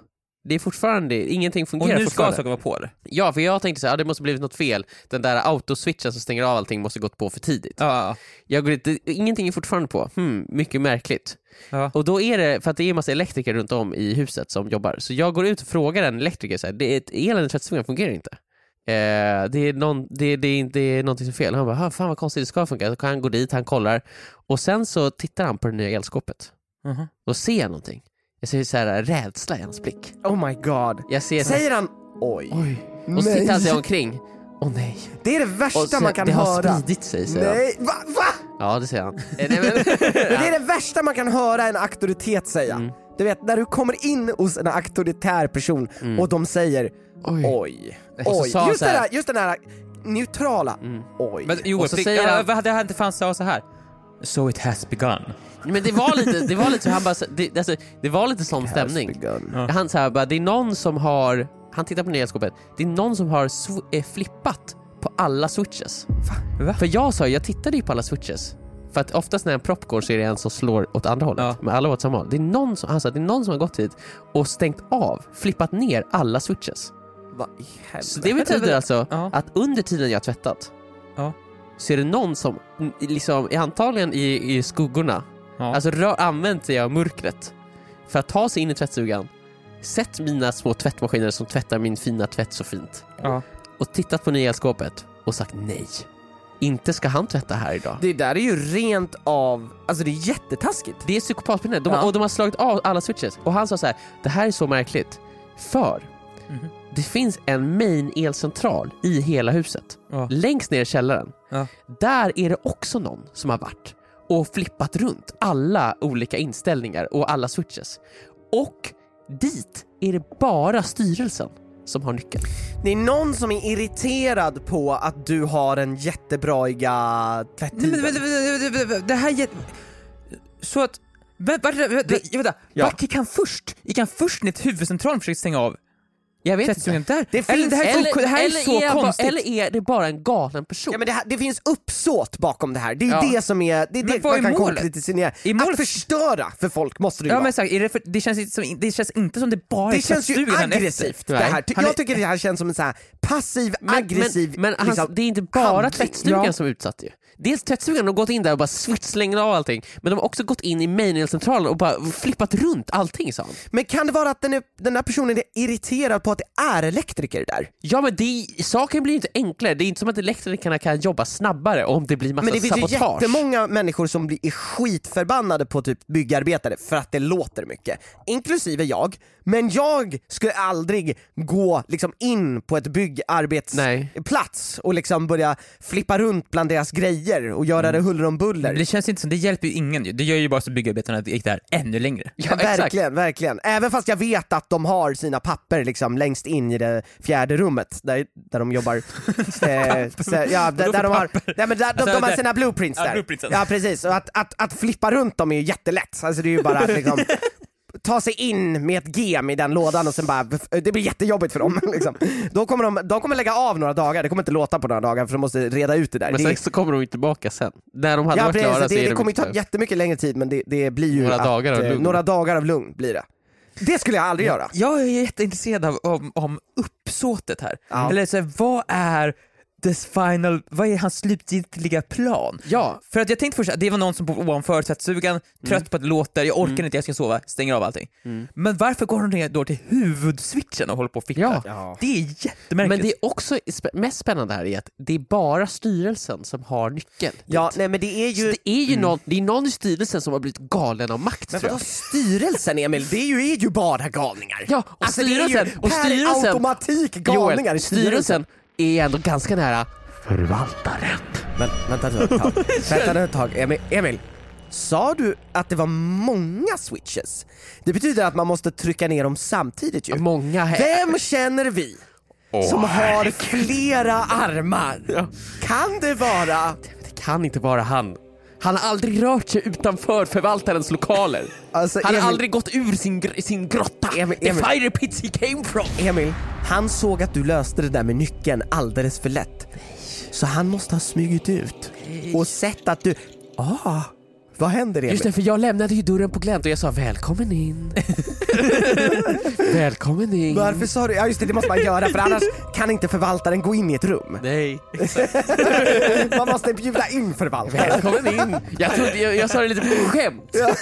Det är fortfarande, ingenting fungerar fortfarande. Och nu ska fortfarande. saker vara på det. Ja, för jag tänkte så här, det måste blivit något fel. Den där autoswitchen som stänger av allting måste gått på för tidigt. Ja. Jag går inte, ingenting är fortfarande på. Mycket märkligt. Ja. Och då är det, för att det är en massa elektriker runt om i huset som jobbar. Så jag går ut och frågar en elektriker så här, elen i tvättstugan fungerar inte. Det är någonting som är fel. Han bara, fan vad konstigt, det ska funka. Så kan han gå dit, han kollar. Och sen så tittar han på det nya elskåpet. Och ser någonting. Jag ser så här rädsla i hans blick. Oh my god. Jag ser Säger han, oj. Och så tittar han sig omkring. Nej. Det är det värsta sen, man kan det höra. Det har spridit sig, säger han. Nej, va? Ja, det säger han. Men det är det värsta man kan höra en auktoritet säga. Du vet, när du kommer in hos en auktoritär person och de säger oj. Just den här neutrala oj. Men och så säger han, det här inte fanns så här. So it has begun. Men det var lite så han bara det var lite sån stämning. Han så här bara, det är någon som har, han tittar på nyhetsskåpet. Det är någon som har flippat på alla switches. Va? För jag tittade ju på alla switches. För att oftast när en propp går så är det en som slår åt andra hållet. Men alla åt samma håll. Det är någon som, han sa, det är någon som har gått hit och stängt av, flippat ner alla switches. Så det betyder alltså att under tiden jag har tvättat så är det någon som liksom, antagligen i skuggorna alltså använt sig av mörkret för att ta sig in i tvättstugan, sett mina små tvättmaskiner som tvättar min fina tvätt så fint och tittat på nya elskåpet och sagt nej. Inte ska han tvätta här idag. Det där är ju rent av, alltså det är jättetaskigt. Det är psykopatpinne. Och de har slagit av alla switches. Och han sa så här, det här är så märkligt. För det finns en main elcentral i hela huset. Längst ner i källaren. Där är det också någon som har varit och flippat runt alla olika inställningar och alla switches. Och dit är det bara styrelsen som har nyckeln. Det är någon som är irriterad på att du har en jättebraiga tvättid. Det här så att vart gick han först? Gick han först ner till huvudcentralen och försökte stänga av? Jag vet inte. Där. Det finns, det här är så konstigt. Eller är det bara en galen person? Ja, men det finns uppsåt bakom det här. Det är det som är det man kan konkretisera. Att förstöra för folk måste du men det känns inte som det bara är. Det känns ju aggressivt det här. Jag tycker det här känns som en så här passiv aggressiv men liksom, det är inte bara tvättstugan som är utsatt ju. Dels tvättstugan har gått in där och bara slänger av allting, men de har också gått in i main-centralen och bara flippat runt allting, sa han. Men kan det vara att den här personen är irriterad på att det är elektriker där? Ja, men saken blir inte enklare. Det är inte som att elektrikerna kan jobba snabbare om det blir massa sabotage. Men det finns ju jättemånga människor som blir skitförbannade på typ byggarbetare för att det låter mycket. Inklusive jag. Men jag skulle aldrig gå liksom in på ett byggarbetsplats och liksom börja flippa runt bland deras grejer och göra det huller om buller. Det känns inte som, det hjälper ju ingen. Det gör ju bara så byggarbetarna gick där ännu längre. Ja, verkligen. Även fast jag vet att de har sina papper liksom längst in i det fjärde rummet där de jobbar. De har sina blueprints där. Ja, precis. Och att flippa runt dem är ju jättelätt. Alltså det är ju bara liksom ta sig in med ett gem i den lådan och sen bara, det blir jättejobbigt för dem liksom. Då kommer de kommer lägga av några dagar. Det kommer inte låta på några dagar för de måste reda ut det där. Men sen så kommer de inte tillbaka sen. När de hade varit klara det kommer ta jättemycket längre tid, men det blir ju några dagar av lugn blir det. Det skulle jag aldrig göra. Jag är jätteintresserad om uppsåtet här. Eller så här, vad är hans slutgiltiga plan? Ja. För att jag tänkte först att det var någon som bor ovanför tvättstugan, trött på att det låter, jag orkar inte, jag ska sova, stänger av allting. Men varför går de ner då till huvudswitchen och håller på och fickar? Ja. Det är jättemärkligt. Men det är också mest spännande här är att det är bara styrelsen som har nyckeln. Ja, nej, men det är ju det är någon i styrelsen som har blivit galen av makt. Men vadå styrelsen, Emil? Det är ju bara galningar. Ja, och alltså, styrelsen per automatik galningar. Joel, styrelsen är ändå ganska nära förvaltaren. Men vänta ett tag. Emil, sa du att det var många switches? Det betyder att man måste trycka ner dem samtidigt ju. Många här. Vem känner vi som har flera armar? Ja. Kan det vara? Det kan inte vara han. Han har aldrig rört sig utanför förvaltarens lokaler. Alltså, han har aldrig gått ur sin grotta. The fire pits he came from. Emil, han såg att du löste det där med nyckeln alldeles för lätt. Så han måste ha smugit ut och sett att du... Vad händer det? Just det, för jag lämnade ju dörren på glänt och jag sa välkommen in. Välkommen in. Varför sa du? Ja just det måste man göra för annars kan inte förvaltaren gå in i ett rum. Nej. Man måste bjuda in förvaltaren. Välkommen in. Jag sa det lite på skämt. Ja.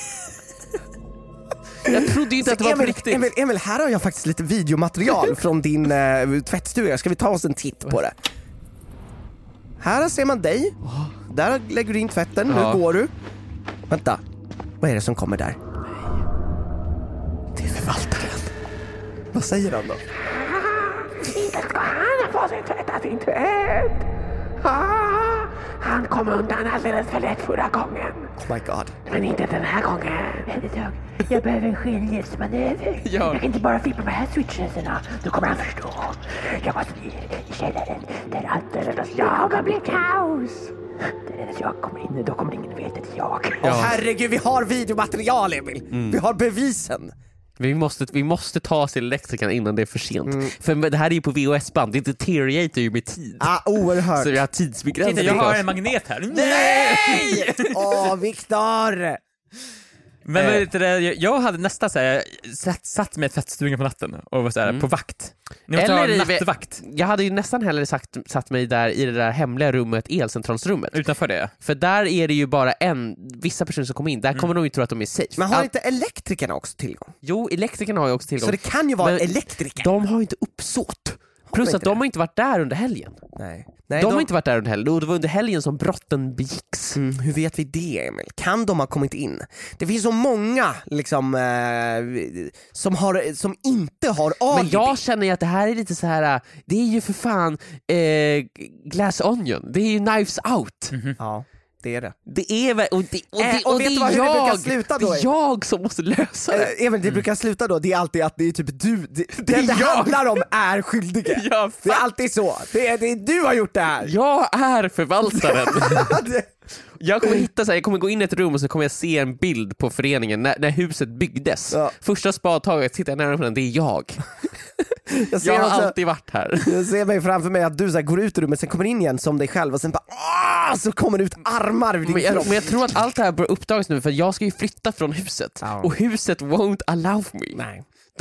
Jag trodde inte att det var på riktigt. Emil, här har jag faktiskt lite videomaterial från din tvättstuga. Ska vi ta oss en titt på det? Här ser man dig. Där lägger du in tvätten. Nu går du. Vänta. Vad är det som kommer där? Det är förvaltaren. Vad säger han då? Inte ska han få sig tvätta sin tvätt. Han kom undan alldeles för lätt förra gången. Oh my god. Men inte den här gången. Jag behöver en skiljemanöver. Jag kan inte bara flippa de här switcherna. Då kommer han förstå. Jag måste ner i källaren där allt är jag har blivit kaos. Där jag kommer in, då kommer ingen veta att jag. Herregud, vi har videomaterial, Emil. Vi har bevisen. Vi måste ta oss till elektrikern innan det är för sent. För det här är ju på VHS-band, det deterioratar ju med tid. Oerhört. Så vi har tidsbegränsning. Titta, jag har en magnet här. Nej! Viktor! Men vet du, jag hade nästan så här, satt med tvättstugan på natten och var så här, på vakt. Ni måste ha en nattvakt. Jag hade ju nästan hellre satt mig där i det där hemliga rummet, elcentralsrummet. Utanför det. För där är det ju bara vissa personer som kommer in. Där kommer de ju tro att de är safe. Men har inte elektrikerna också tillgång? Jo, elektrikerna har ju också tillgång. Så det kan ju vara elektriker. De har ju inte uppsåt. Plus att de har inte varit där under helgen. Nej, de har inte varit där under helgen. Och det var under helgen som brotten begicks. Hur vet vi det, Emil? Kan de ha kommit in? Det finns så många liksom, som inte har alibi. Men jag känner ju att det här är lite så här. Det är ju för fan Glass Onion. Det är ju Knives Out. Ja, det är det. Det är väl och det är jag som måste lösa det. Emil, det brukar sluta då. Det är alltid att det är typ du. Det handlar om är skyldige. Det är alltid så. Det är du har gjort det här. Jag är förvaltaren. Jag kommer gå in i ett rum och så kommer jag se en bild på föreningen när huset byggdes. Ja. Första spadtaget, tittar jag nära på den, det är jag. Jag har alltid varit här. Jag ser mig framför mig att du så här, går ut ur rummet, sen kommer in igen som dig själv och sen bara så kommer det ut armar vid din kropp. Men jag tror att allt det här bör uppdagas nu, för jag ska ju flytta från huset. Och huset won't allow me. Nej.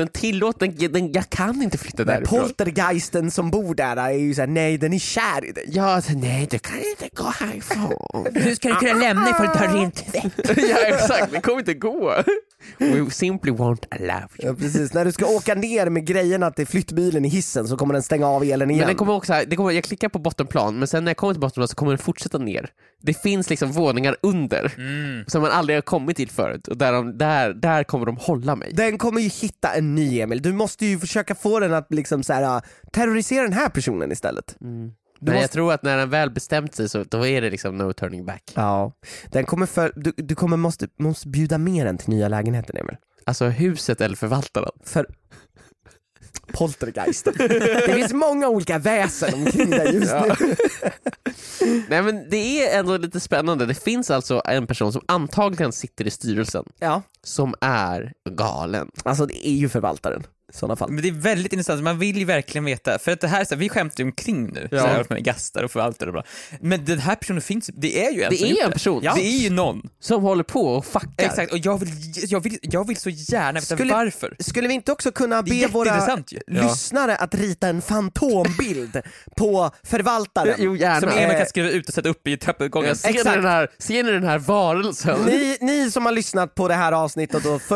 Jag kan inte flytta därifrån. Poltergeisten som bor där är ju såhär, nej, den är kär i dig. Ja, nej, du kan inte gå härifrån. Hur ska du kunna lämna ifall du tar rent tvätt? Ja, exakt, det kommer inte gå. We simply won't allow you. Ja, precis. När du ska åka ner med grejerna till flyttbilen i hissen så kommer den stänga av elen igen. Men den kommer också, jag klickar på bottenplan, men sen när jag kommer till bottenplan så kommer den fortsätta ner. Det finns liksom våningar under som man aldrig har kommit till förut. Och där kommer de hålla mig. Den kommer ju hitta en ny, Emil. Du måste ju försöka få den att liksom så här, terrorisera den här personen istället. Men jag tror att när den väl bestämt sig så då är det liksom no turning back. Ja, den kommer måste bjuda mer än till nya lägenheten, Emil. Alltså huset eller förvaltaren? För poltergeisten. Det finns många olika väsen omkring dig just nu. Nej, men det är ändå lite spännande. Det finns alltså en person som antagligen sitter i styrelsen som är galen. Alltså det är ju förvaltaren. Sådana fall. Men det är väldigt intressant, man vill ju verkligen veta. För att det här, så vi skämtar ju omkring nu så här, med gastar och förvaltare och bra. Men den här personen finns, det är ju en person. Ja. Det är ju någon som håller på och fuckar. Exakt, och jag vill så gärna veta varför. Skulle vi inte också kunna be våra lyssnare att rita en fantombild på förvaltaren? Jo, gärna. Som Emil kan skriva ut och sätta upp i trappuppgången. Ser ni den här varelsen? Ni som har lyssnat på det här avsnittet och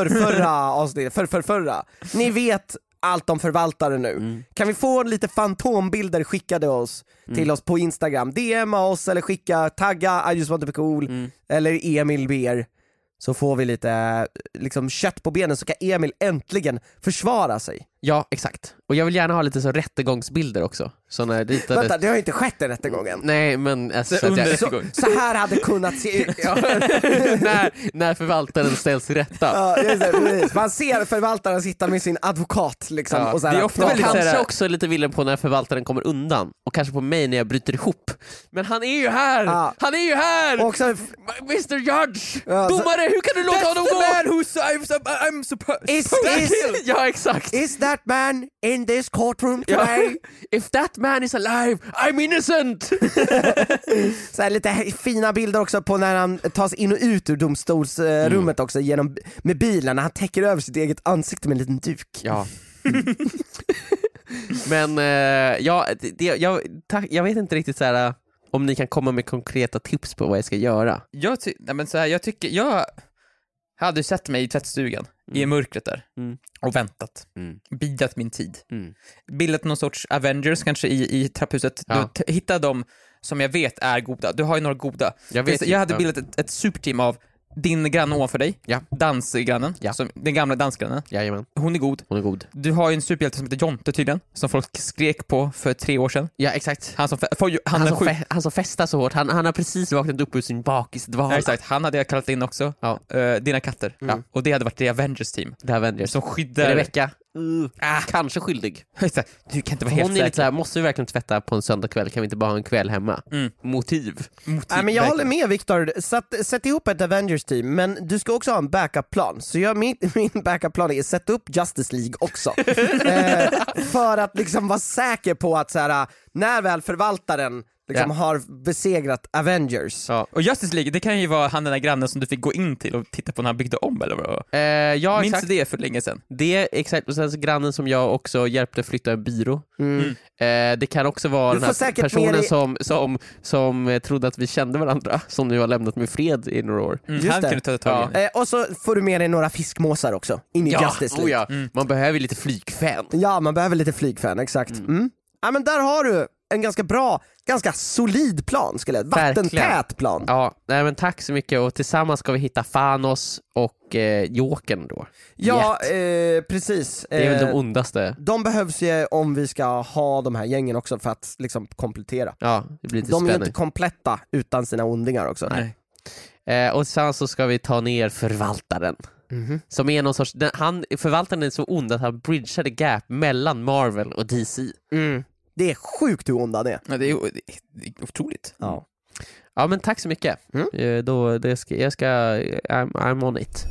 förra. Ni vet allt om förvaltaren nu. Kan vi få lite fantombilder skickade till oss på Instagram? DMa oss eller tagga I just want to be cool eller Emil ber. Så får vi lite liksom kött på benen så kan Emil äntligen försvara sig. Ja, exakt. Och jag vill gärna ha lite så rättegångsbilder också. Vänta, det har inte skett en rättegången. Nej, men alltså, så här hade kunnat se ut. när förvaltaren ställs i rätta. Ja, man ser förvaltaren sitta med sin advokat liksom, och så här, det är ofta kanske också lite vilja på när förvaltaren kommer undan. Och kanske på mig när jag bryter ihop. Men han är ju här! Ja. Han är ju här! Också, Mr. Judge! Domare, hur kan du låta honom gå? That's the man who I'm supposed Ja, exakt. Is that that man in this courtroom today? If that man is alive, I'm innocent! Så här lite fina bilder också på när han tas in och ut ur domstolsrummet också med bilen. Han täcker över sitt eget ansikte med en liten duk. Ja. Men jag vet inte riktigt så här, om ni kan komma med konkreta tips på vad jag ska göra. Jag hade sett mig i tvättstugan i mörkret där och väntat, bidat min tid, bildat någon sorts Avengers kanske i trapphuset. Du hittar dem som jag vet är goda. Du har ju några goda. Jag hade bildat ett superteam av din granne ovanför dig, dansgrannen, den gamla dansgrannen. Jajamän. Hon är god. Du har ju en superhjälte som heter Jonte tydligen, som folk skrek på för 3 år sedan. Ja, exakt. Han som festar så hårt. Han har precis vaknat upp ur sin bakisdvala. Ja, exakt. Han hade jag kallat in också. Dina katter. Och det hade varit det Avengers team. Det Avengers. Som skyddar... Rebecca. Kanske skyldig. Du kan inte vara helt hon är lite såhär, måste vi verkligen tvätta på en söndagkväll? Kan vi inte bara ha en kväll hemma? Motiv. Men jag håller med Viktor, sätt ihop ett Avengers-team, men du ska också ha en backup-plan. Så min backup-plan är att sätta upp Justice League också. För att liksom vara säker på att så här, när väl förvaltaren liksom har besegrat Avengers. Och Justice League, det kan ju vara han den där grannen som du fick gå in till och titta på när han byggde om, eller vad? Minns du det för länge sedan? Det är exakt, och sen grannen som jag också hjälpte flytta en byrå. Det kan också vara den här personen som trodde att vi kände varandra, som nu har lämnat med fred i några år. Just det. Och så får du med dig några fiskmåsar också in i Justice League. Man behöver lite flygfan. Ja, man behöver lite flygfan, exakt. Ja, men där har du en ganska bra, ganska solid plan, skulle jag säga. Vattentät plan. Ja, nej, men tack så mycket, och tillsammans ska vi hitta Thanos och Jokern då. Ja, precis. Det är väl de ondaste. De behövs ju om vi ska ha de här gängen också för att liksom komplettera. Ja, det blir lite de spännande. är inte kompletta utan sina ondingar också. Nej. Och sen så ska vi ta ner förvaltaren. Som är någon sorts, förvaltaren är så ond att han bridgear the gap mellan Marvel och DC. Det är sjukt hur onda det är. Ja, det är otroligt. Ja, men tack så mycket. I'm on it.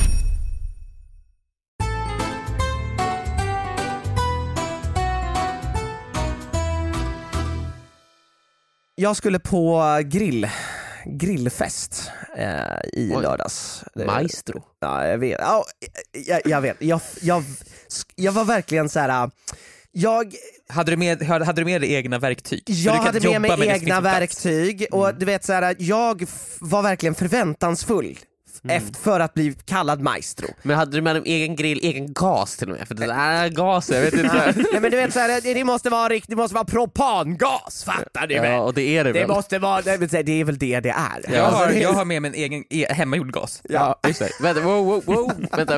Jag skulle på grillfest i lördags. Maestro. Ja, jag vet. Jag vet. Jag var verkligen så här. Hade du med dig egna verktyg? Jag hade med mig egna verktyg och du vet så här, jag var verkligen förväntansfull för att bli kallad maestro. Men hade du med en egen grill, egen gas till och med? För det där gas, jag vet inte. Nej, men du vet så här, det måste vara propangas, fattar du väl? Ja, och det är det väl. Det måste vara, det är väl det är. Jag har med mig en egen hemmagjord gas. Ja, exakt. Vänta, wow. Vänta.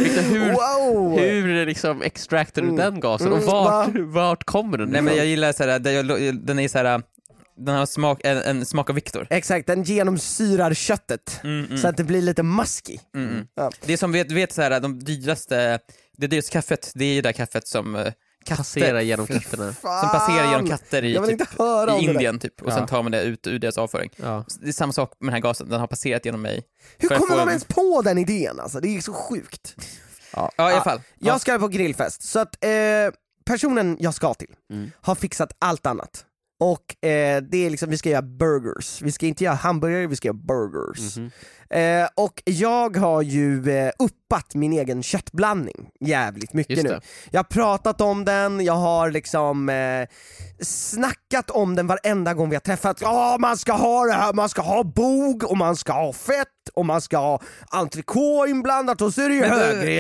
Hur liksom extractar du den gasen? Och vart kommer den? Nej, men jag gillar så här, den är så här. Den har en smak av Victor. Exakt, den genomsyrar köttet så att det blir lite musky. Ja. Det är som vet så här, det dyraste kaffet, det är det där kaffet som passerar genom katterna. Som passerar genom katter i Indien typ, och sen tar man det ut ur deras avföring. Det är samma sak med den här gasen, den har passerat genom mig. Hur kommer man ens på den idén alltså? Det är så sjukt. Ja, i alla fall. Jag ska på grillfest, så att personen jag ska till har fixat allt annat. Och det är liksom, vi ska göra burgers. Vi ska inte göra hamburgare, vi ska göra burgers. Och jag har ju uppat min egen köttblandning jävligt mycket nu. Jag har pratat om den, jag har liksom snackat om den varenda gång vi har träffats. Man ska ha det här, man ska ha bog och man ska ha fett och man ska ha entrecote inblandat och så är det ju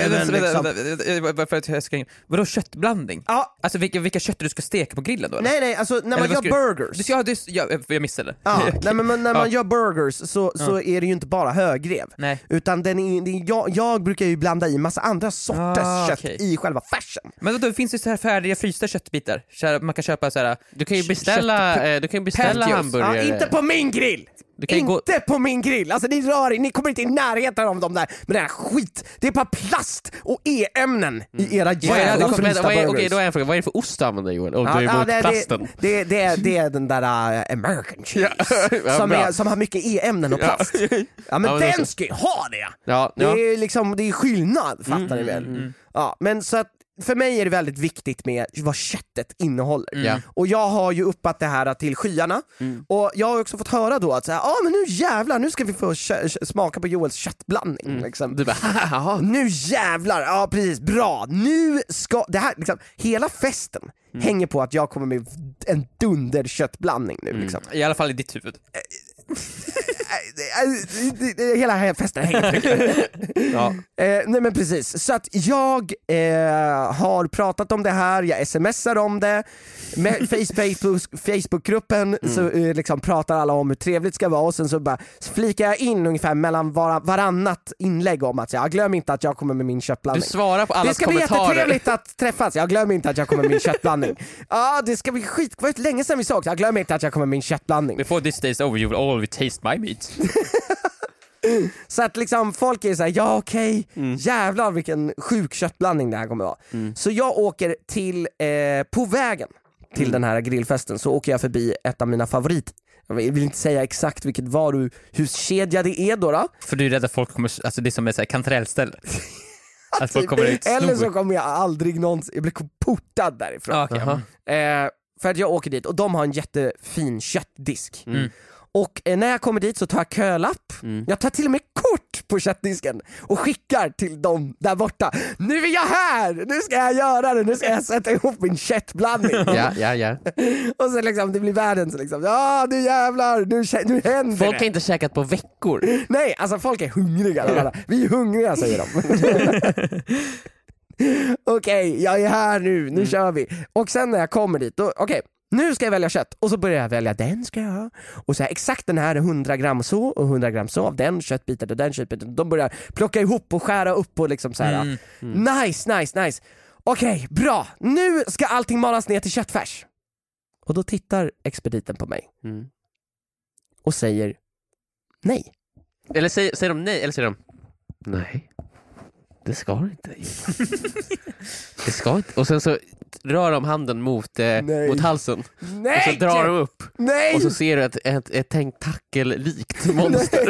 högre. Vadå köttblandning? Ja. Alltså vilka kött du ska steka på grillen då? Eller? Nej, alltså när man gör burgers. Jag missade det. Ja, nej, men när man gör burgers så är det ju inte bara högrev. Nej. Utan jag brukar ju blanda i massa andra sorters kött i själva färsen. Men då finns det så här färdiga frysta köttbitar. Man kan köpa så här. Du kan ju beställa hamburgare. Ja, inte på min grill. På min grill, alltså ni kommer inte i närheten av dem där med den här skit. Det är bara plast och e-ämnen i era jävla frysta burgers. Okej, då är en fråga, vad är det för ost du använder, Joel? Och du är emot plasten. Det är den där American cheese som har mycket e-ämnen och plast. Ja, men den ska ju ha det. Det är liksom, det är skillnad, fattar ni väl? Ja, men så att för mig är det väldigt viktigt med vad köttet innehåller. Mm. Och jag har ju uppat det här till skyarna. Och jag har också fått höra då att men nu jävlar, nu ska vi få smaka på Joels köttblandning. Liksom. Du bara, nu jävlar, ja precis, bra. Nu ska, det här, liksom, hela festen hänger på att jag kommer med en dunder köttblandning nu. Liksom. I alla fall i ditt huvud. Hela festen hänger ja. nej men precis, så att jag har pratat om det här, jag smsar om det med Facebookgruppen, så liksom pratar alla om hur trevligt det ska vara, och sen så bara flikar jag in ungefär mellan varannat inlägg om att jag glöm inte att jag kommer med min köttblandning. Du svarar på allas kommentarer. Det ska bli jättetrevligt att träffas, jag glömmer inte att jag kommer med min köttblandning. Det ska bli skit, det var länge sedan vi såg, jag glömmer inte att jag kommer med min köttblandning. Before this day is over you will always taste my meat. Så att liksom folk är såhär, ja okej, jävlar vilken sjuk köttblandning det här kommer vara. Så jag åker till, på vägen till den här grillfesten så åker jag förbi ett av mina favoriter. Jag vill inte säga exakt vilket varuhuskedja det är då. För du är rädd att folk kommer, alltså det som är såhär kantarellställe. Att folk kommer ut eller så kommer jag aldrig någonsin, jag blir portad därifrån. Okay. För att jag åker dit och de har en jättefin köttdisk. Och när jag kommer dit så tar jag kölapp. Jag tar till och med kort på köttdisken och skickar till dem där borta. Nu är jag här! Nu ska jag göra det! Nu ska jag sätta ihop min köttblandning. Ja. Och så liksom, det blir världens liksom, nu jävlar, nu händer folk har inte käkat på veckor. Nej, alltså folk är hungriga. Vi är hungriga, säger de. Okej, jag är här nu kör vi. Och sen när jag kommer dit, okej, nu ska jag välja kött. Och så börjar jag välja, den ska jag ha. Och så här, exakt den här är 100 gram så och 100 gram så av den köttbiten och den köttbiten. De börjar plocka ihop och skära upp och liksom så här. Nice. Okej, bra. Nu ska allting malas ner till köttfärs. Och då tittar expediten på mig. Och säger nej. Eller säger de nej, eller säger de nej. Det ska du inte. Det ska inte. Och sen så rör de handen mot halsen. Nej! Och så drar de upp. Nej! Och så ser du ett tentakellikt monster.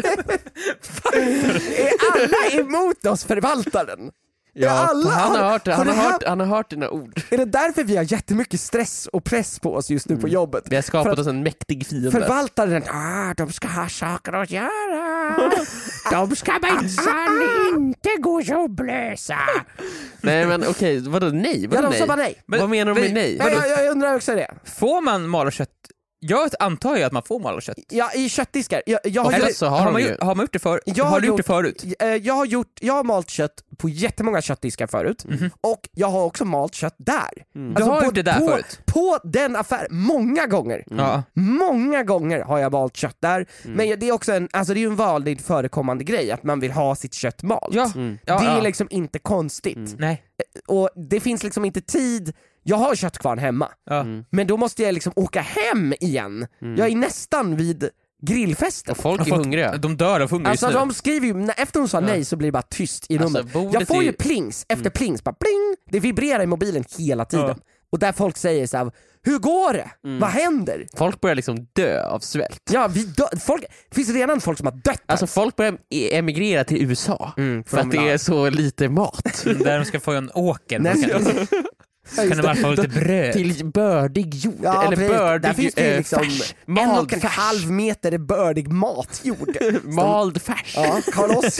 Är alla emot oss, förvaltaren? Ja, alla, han har hört dina ord. Är det därför vi har jättemycket stress och press på oss just nu på jobbet? Vi har skapat oss en mäktig fiende. Förvaltaren, de ska ha saker att göra. De ska minsann inte gå jobblösa. Nej men okej, vadå nej? Ja, de sa bara nej. Vad menar de med nej? Jag undrar också det. Får man mala kött? Jag antar ju att man får mala kött. Ja, i köttdiskar. Har man gjort det förut? Har du gjort det förut? Jag har malt kött på jättemånga köttdiskar förut. Och jag har också malt kött där. Du har gjort det där förut? På den affär många gånger. Många gånger har jag malt kött där. Men det är också det är ju en vanligt förekommande grej att man vill ha sitt kött malt. Det är liksom inte konstigt. Nej. Och det finns liksom inte tid. Jag har köttkvarn hemma. Men då måste jag liksom åka hem igen. Jag är nästan vid grillfesten. Och folk är hungriga. De dör av hunger. Alltså de skriver ju, efter hon sa nej så blir det bara tyst i rummet. Jag får ju plings efter plings, bara pling. Det vibrerar i mobilen hela tiden. Och där folk säger så här: hur går det? Vad händer? Folk börjar liksom dö av svält. Ja, det finns redan folk som har dött. Alltså folk börjar emigrera till USA för att det är så lite mat. Där de ska få en åker. Kan det bara få lite bröd? Till bördig jord. Ja, eller bördig där finns det liksom färs. 1,5 meter är bördig matjord. Mald färs. Ja, Carlos.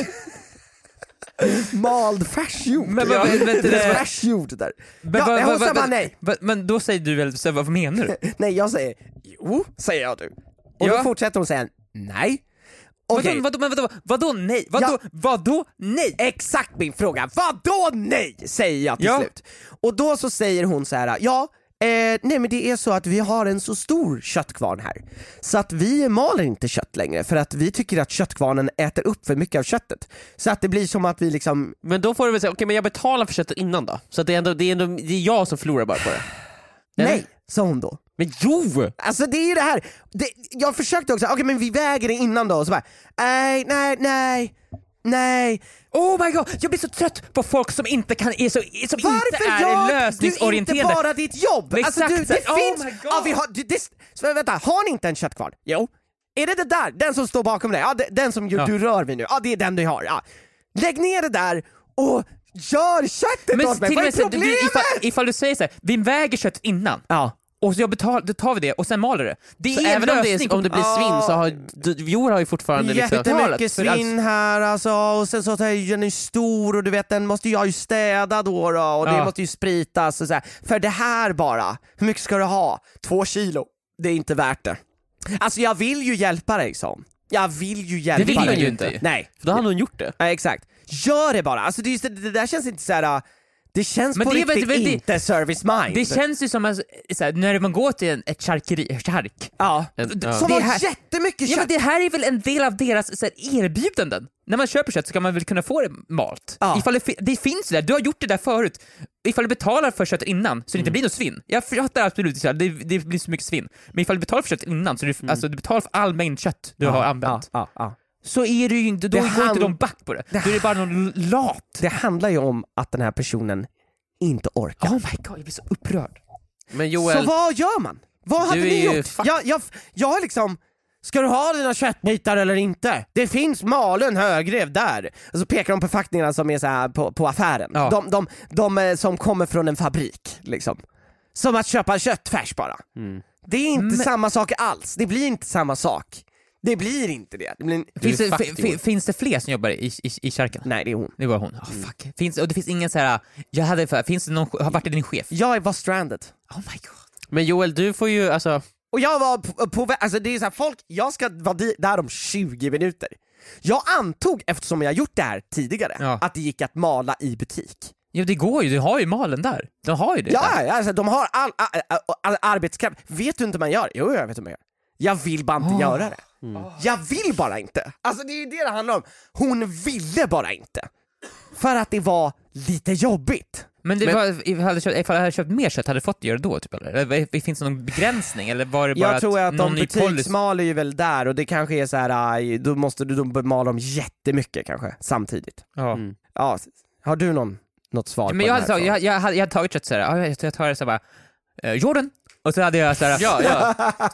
Mald färsjord. Men vad färsjord där. Hon sa bara nej. Men då säger du väl, så vad menar du? Nej, jag säger jo, säger jag du. Och då fortsätter hon säga nej. Okay. Vadå nej? Vadå nej? Exakt min fråga. Vadå nej? Säger jag till slut. Och då så säger hon så här: nej men det är så att vi har en så stor köttkvarn här så att vi maler inte kött längre för att vi tycker att köttkvarnen äter upp för mycket av köttet. Så att det blir som att vi liksom... Men då får du väl säga, okej, men jag betalar för köttet innan då. Så att det är jag som förlorar bara på det. Nej, sa hon då. Men jo! Alltså det är ju det här. Jag försökte också, okej men vi väger det innan då. Och så bara, nej. Oh my god, jag blir så trött på folk som inte kan som varför inte är lösningsorienterade. Du inte bara ditt jobb? Exakt. Alltså det finns... vänta, har ni inte en köttkvarn? Jo. Är det där? Den som står bakom dig? Ja, den som du rör vid nu. Ja, det är den du har. Ja. Lägg ner det där och Gör köttet åt mig, vad är problemet? Ifall du säger så här, vi väger kött innan. Ja. Och så då tar vi det och sen maler det. Det så är även om det blir svinn så har Joel har ju fortfarande jättemycket svinn här alltså, och sen så är den stor och du vet den måste jag ju städa då och det måste ju spritas och så här. För det här bara, hur mycket ska du ha? 2 kilo, det är inte värt det. Alltså jag vill ju hjälpa dig sån. Jag vill ju hjälpa dig. Det vill hon ju inte. Nej. För då hade hon gjort det. Ja, exakt. Gör det bara. Alltså det där känns inte så här. Det känns men på det riktigt inte service mind. Det känns ju som så här, när man går till ett charkeri. Ja. Som har jättemycket kött. Ja, men det här är väl en del av deras så här, erbjudanden. När man köper kött så kan man väl kunna få det malt. Ja. Ifall det finns där, du har gjort det där förut. Ifall du betalar för kött innan så det inte blir något svinn. Jag fattar absolut så här, det blir så mycket svinn. Men ifall du betalar för kött innan så alltså, du betalar för all mängd kött du har använt. Så är det ju inte, då går inte de back på det. Då är det bara någon lat. Det handlar ju om att den här personen inte orkar. Oh my god, jag blir så upprörd. Men Joel, så vad gör man? Vad hade ni gjort? Jag liksom, ska du ha dina köttbitar eller inte? Det finns malen högrev där. Och så pekar de på förpackningarna som är så här på affären. Ja. De som kommer från en fabrik liksom. Som att köpa köttfärs bara. Det är inte samma sak alls. Det blir inte samma sak. Det blir inte det. Finns det fler som jobbar i kärkan? Nej, det är hon. Det var hon. Fuck. Och det finns ingen så här. Finns det någon, har varit din chef? Jag var stranded. Oh my god. Men Joel, du får ju alltså. Och jag var på alltså det är så här, folk, jag ska vara där om 20 minuter. Jag antog, eftersom jag gjort det här tidigare, att det gick att mala i butik. Ja, det går ju. Du har ju malen där. De har ju det. Ja, alltså de har all arbetskraft. Vet du inte man gör? Jo, jag vet hur man gör. Jag vill bara inte göra det. Jag vill bara inte. Alltså det är ju det handlar om. Hon ville bara inte. För att det var lite jobbigt. Men ifall jag hade köpt mer kött, hade du fått göra då typ, eller finns det någon begränsning eller var det bara jag tror att de butiksmaler ju väl där och det kanske är så här, då måste du mala dem jättemycket kanske samtidigt. Ja, har du något svar men på det här? Jag hade tagit kött så här. Jag tar det så bara Jordan. Och så hade jag så här,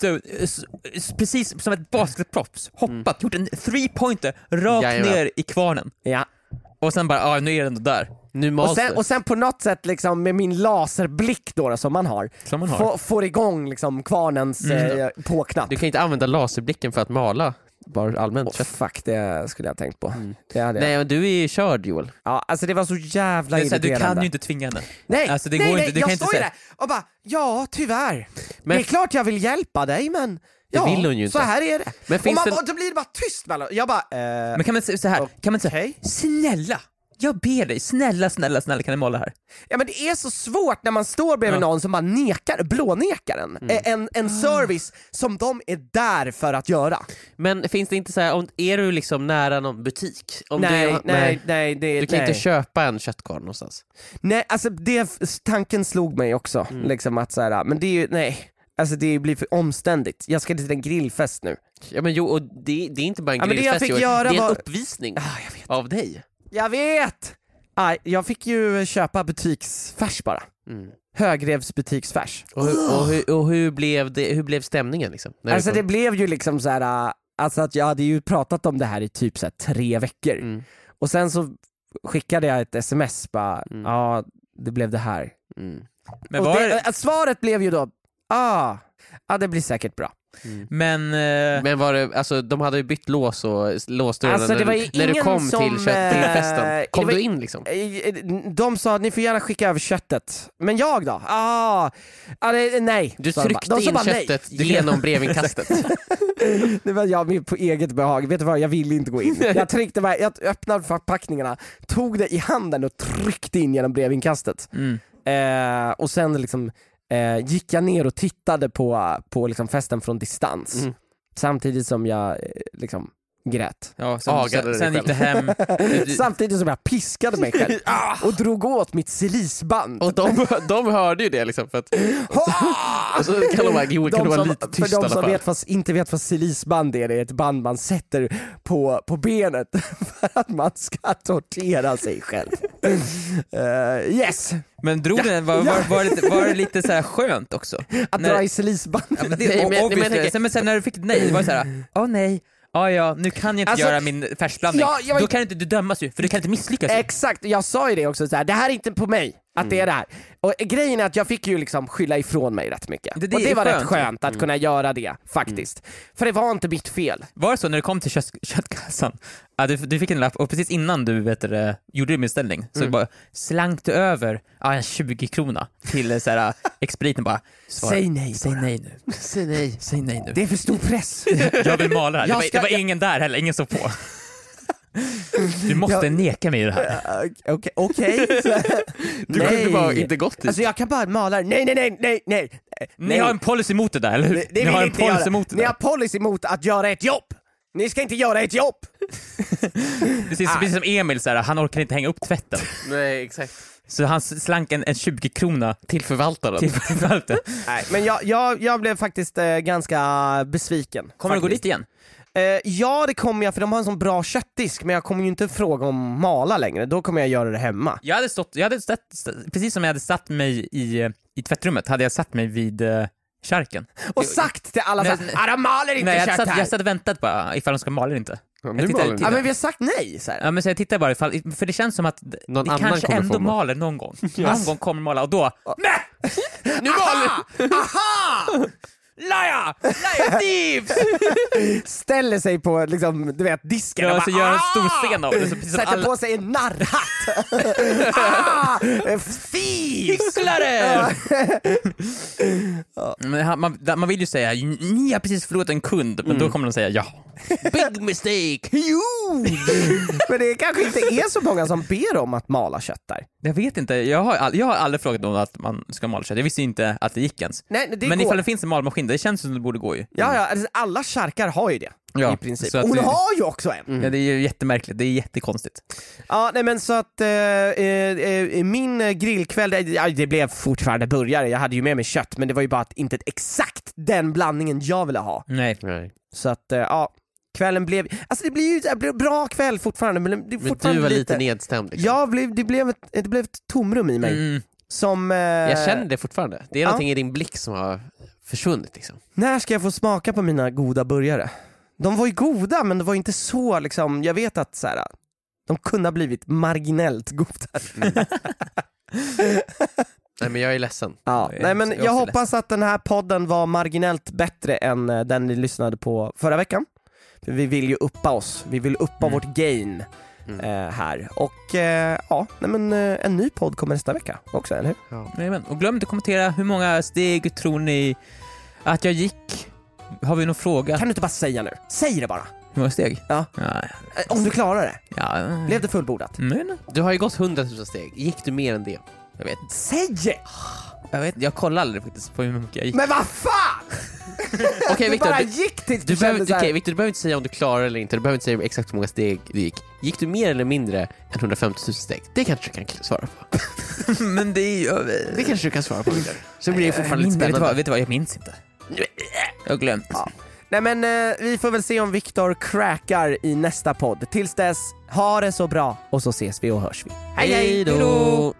så, precis som ett basketprops hoppat, gjort en 3-pointer rakt ner i kvarnen. Ja. Och sen bara, nu är den där. Och sen på något sätt liksom med min laserblick då som man har. Får igång liksom kvarnens påknapp. Du kan inte använda laserblicken för att mala bara allmänt kött. Fuck, det skulle jag tänkt på. Nej, men du är ju körd, Joel. Ja, alltså det var så jävla irriterande. Du kan ju inte tvinga henne. Nej, alltså, det går inte, jag kan står ju där och bara, ja tyvärr. Men det är klart jag vill hjälpa dig, men det vill hon ju inte. Så här är det. Men finns och då blir det bara tyst mellan. Jag bara, men kan man säga så här, kan man säga, snälla, jag ber dig, snälla kan du måla här? Ja, men det är så svårt när man står bredvid någon som bara blånekar en service som de är där för att göra. Men finns det inte så här, är du liksom nära någon butik? Nej, du kan inte köpa en köttkorn någonstans. Nej, alltså tanken slog mig också liksom att så här, men det är ju, nej. Alltså det blir för omständigt. Jag ska till en grillfest nu. Ja, men och det är inte bara en grillfest, det är en uppvisning av dig. Jag vet! Jag fick ju köpa butiksfärs bara. Högrevs butiksfärs. Och hur blev stämningen liksom? Alltså det blev ju liksom så här, alltså att jag hade ju pratat om det här i typ så här 3 veckor. Och sen så skickade jag ett sms bara, ja, det blev det här. Men svaret blev ju då, det blir säkert bra. Men var det, alltså de hade ju bytt lås och låsdörren alltså, när du kom till festen. Kom du in liksom? De sa att ni får gärna skicka över köttet. Men jag då? Nej. Du tryckte in köttet genom brevinkastet. Det var jag på eget behag. Vet du vad, jag ville inte gå in. Jag öppnade förpackningarna, tog det i handen och tryckte in genom brevinkastet. Och sen liksom gick jag ner och tittade på liksom festen från distans. Samtidigt som jag liksom grät. Ja, sen gick det hem. Samtidigt som jag piskade mig själv och drog åt mitt silisband. Och de hörde ju det liksom för att och så kan de vara lite tyst. För de som inte vet vad silisband är, det är ett band man sätter på benet för att man ska tortera sig själv. Yes. Men drog den var det lite så här skönt också att dra i silisband. Men sen när du fick nej, det var så här, nej. Ja, nu kan jag inte göra min färskblandning. Då kan inte du dömas ju, för du kan inte misslyckas. Exakt, jag sa ju det också så här, det här är inte på mig att det är det här. Och grejen är att jag fick ju liksom skylla ifrån mig rätt mycket. Och det var rätt skönt att kunna göra det faktiskt. För det var inte mitt fel. Var det så när du kom till köttkassan? Du fick en lapp och precis innan du gjorde din beställning så bara slank du över en 20 krona till så här expediten bara Säg nej nu. Säg nej nu. Det är för stor press. Jag vill mala här. Det var ingen där heller, ingen såg på. Du måste neka mig det här. Okej. Du kunde bara inte gått dit. Alltså jag kan bara mala. Nej. Ni har en policy mot det där, eller hur? Ni har en policy mot det. Ni har policy mot att göra ett jobb. Ni ska inte göra ett jobb. Precis som Emil så här, han orkar inte hänga upp tvätten. Nej, exakt. Så han slank en 20 krona till förvaltaren. Nej, men jag blev faktiskt ganska besviken. Kommer du gå dit igen? Ja, det kommer jag, för de har en sån bra köttdisk, men jag kommer ju inte fråga om mala längre. Då kommer jag göra det hemma. Jag hade stått, precis som jag hade satt mig i tvättrummet, hade jag satt mig vid kärken. Och sagt till alla de maler inte kött här. Jag satt och väntat bara ifall de ska mala eller inte. Men vi har sagt nej så här. Ja, men så jag tittar bara för det känns som att någon det annan kanske ändå maler någon gång. Någon gång kommer mala och då nej! Nu maler. Aha! Liar thieves! Ställer sig på liksom, du vet, disken och så gör en stor scen av det. Sätter på sig en narrhatt. Thieves! Man vill ju säga, ni har precis förlorat en kund, men då kommer de säga ja. Big mistake. Men det kanske inte är så många som ber om att mala kött där. Jag vet inte, jag har aldrig frågat någon att man ska mala kött. Jag visste inte att det gick ens. Nej, det men går. Ifall det finns en malmaskin, det känns som det borde gå ju. Ja, alltså, alla kärkar har ju det. Ja, i princip. Och hon har ju också en. Ja, det är ju jättemärkligt, det är jättekonstigt. Ja, nej, men så att min grillkväll, det blev fortfarande burgare. Jag hade ju med mig kött, men det var ju bara inte exakt den blandningen jag ville ha. Nej. Så att, ja, kvällen blev, alltså det blir ju en bra kväll fortfarande, men det är fortfarande du var lite nedstämd liksom. Ja, det blev ett tomrum i mig. Som, jag känner det fortfarande. Det är någonting i din blick som har försvunnit liksom. När ska jag få smaka på mina goda burgare? De var ju goda, men det var inte så liksom, jag vet att så här, de kunde ha blivit marginellt goda. Nej, men jag är ledsen. Ja, nej, men jag hoppas att den här podden var marginellt bättre än den ni lyssnade på förra veckan. För vi vill ju uppa oss. Vi vill uppa vårt gain här. Och en ny podd kommer nästa vecka också, eller hur? Ja. Nej, men, och glöm inte att kommentera hur många steg tror ni att jag gick. Har vi någon fråga? Kan du inte bara säga nu? Säg det bara. Hur många steg? Ja. Om du klarar det. Ja. Blev det fullbordat? Du har ju gått 100 000 steg. Gick du mer än det? Jag vet. Säg! Jag kollar aldrig faktiskt på hur mycket jag gick. Men vad fan! Okej, Victor, bara gick tills du behöver inte säga om du klarar eller inte. Du behöver inte säga exakt hur många steg du gick. Gick du mer eller mindre än 150 000 steg? Det kanske du kan svara på. Men det kanske du kan svara på, Victor. Så blir det fortfarande lite spännande. Vet du vad, jag minns inte. Jag har glömt. Ja. Nej, men vi får väl se om Victor crackar i nästa podd. Tills dess, ha det så bra och så ses vi och hörs vi. Hej då!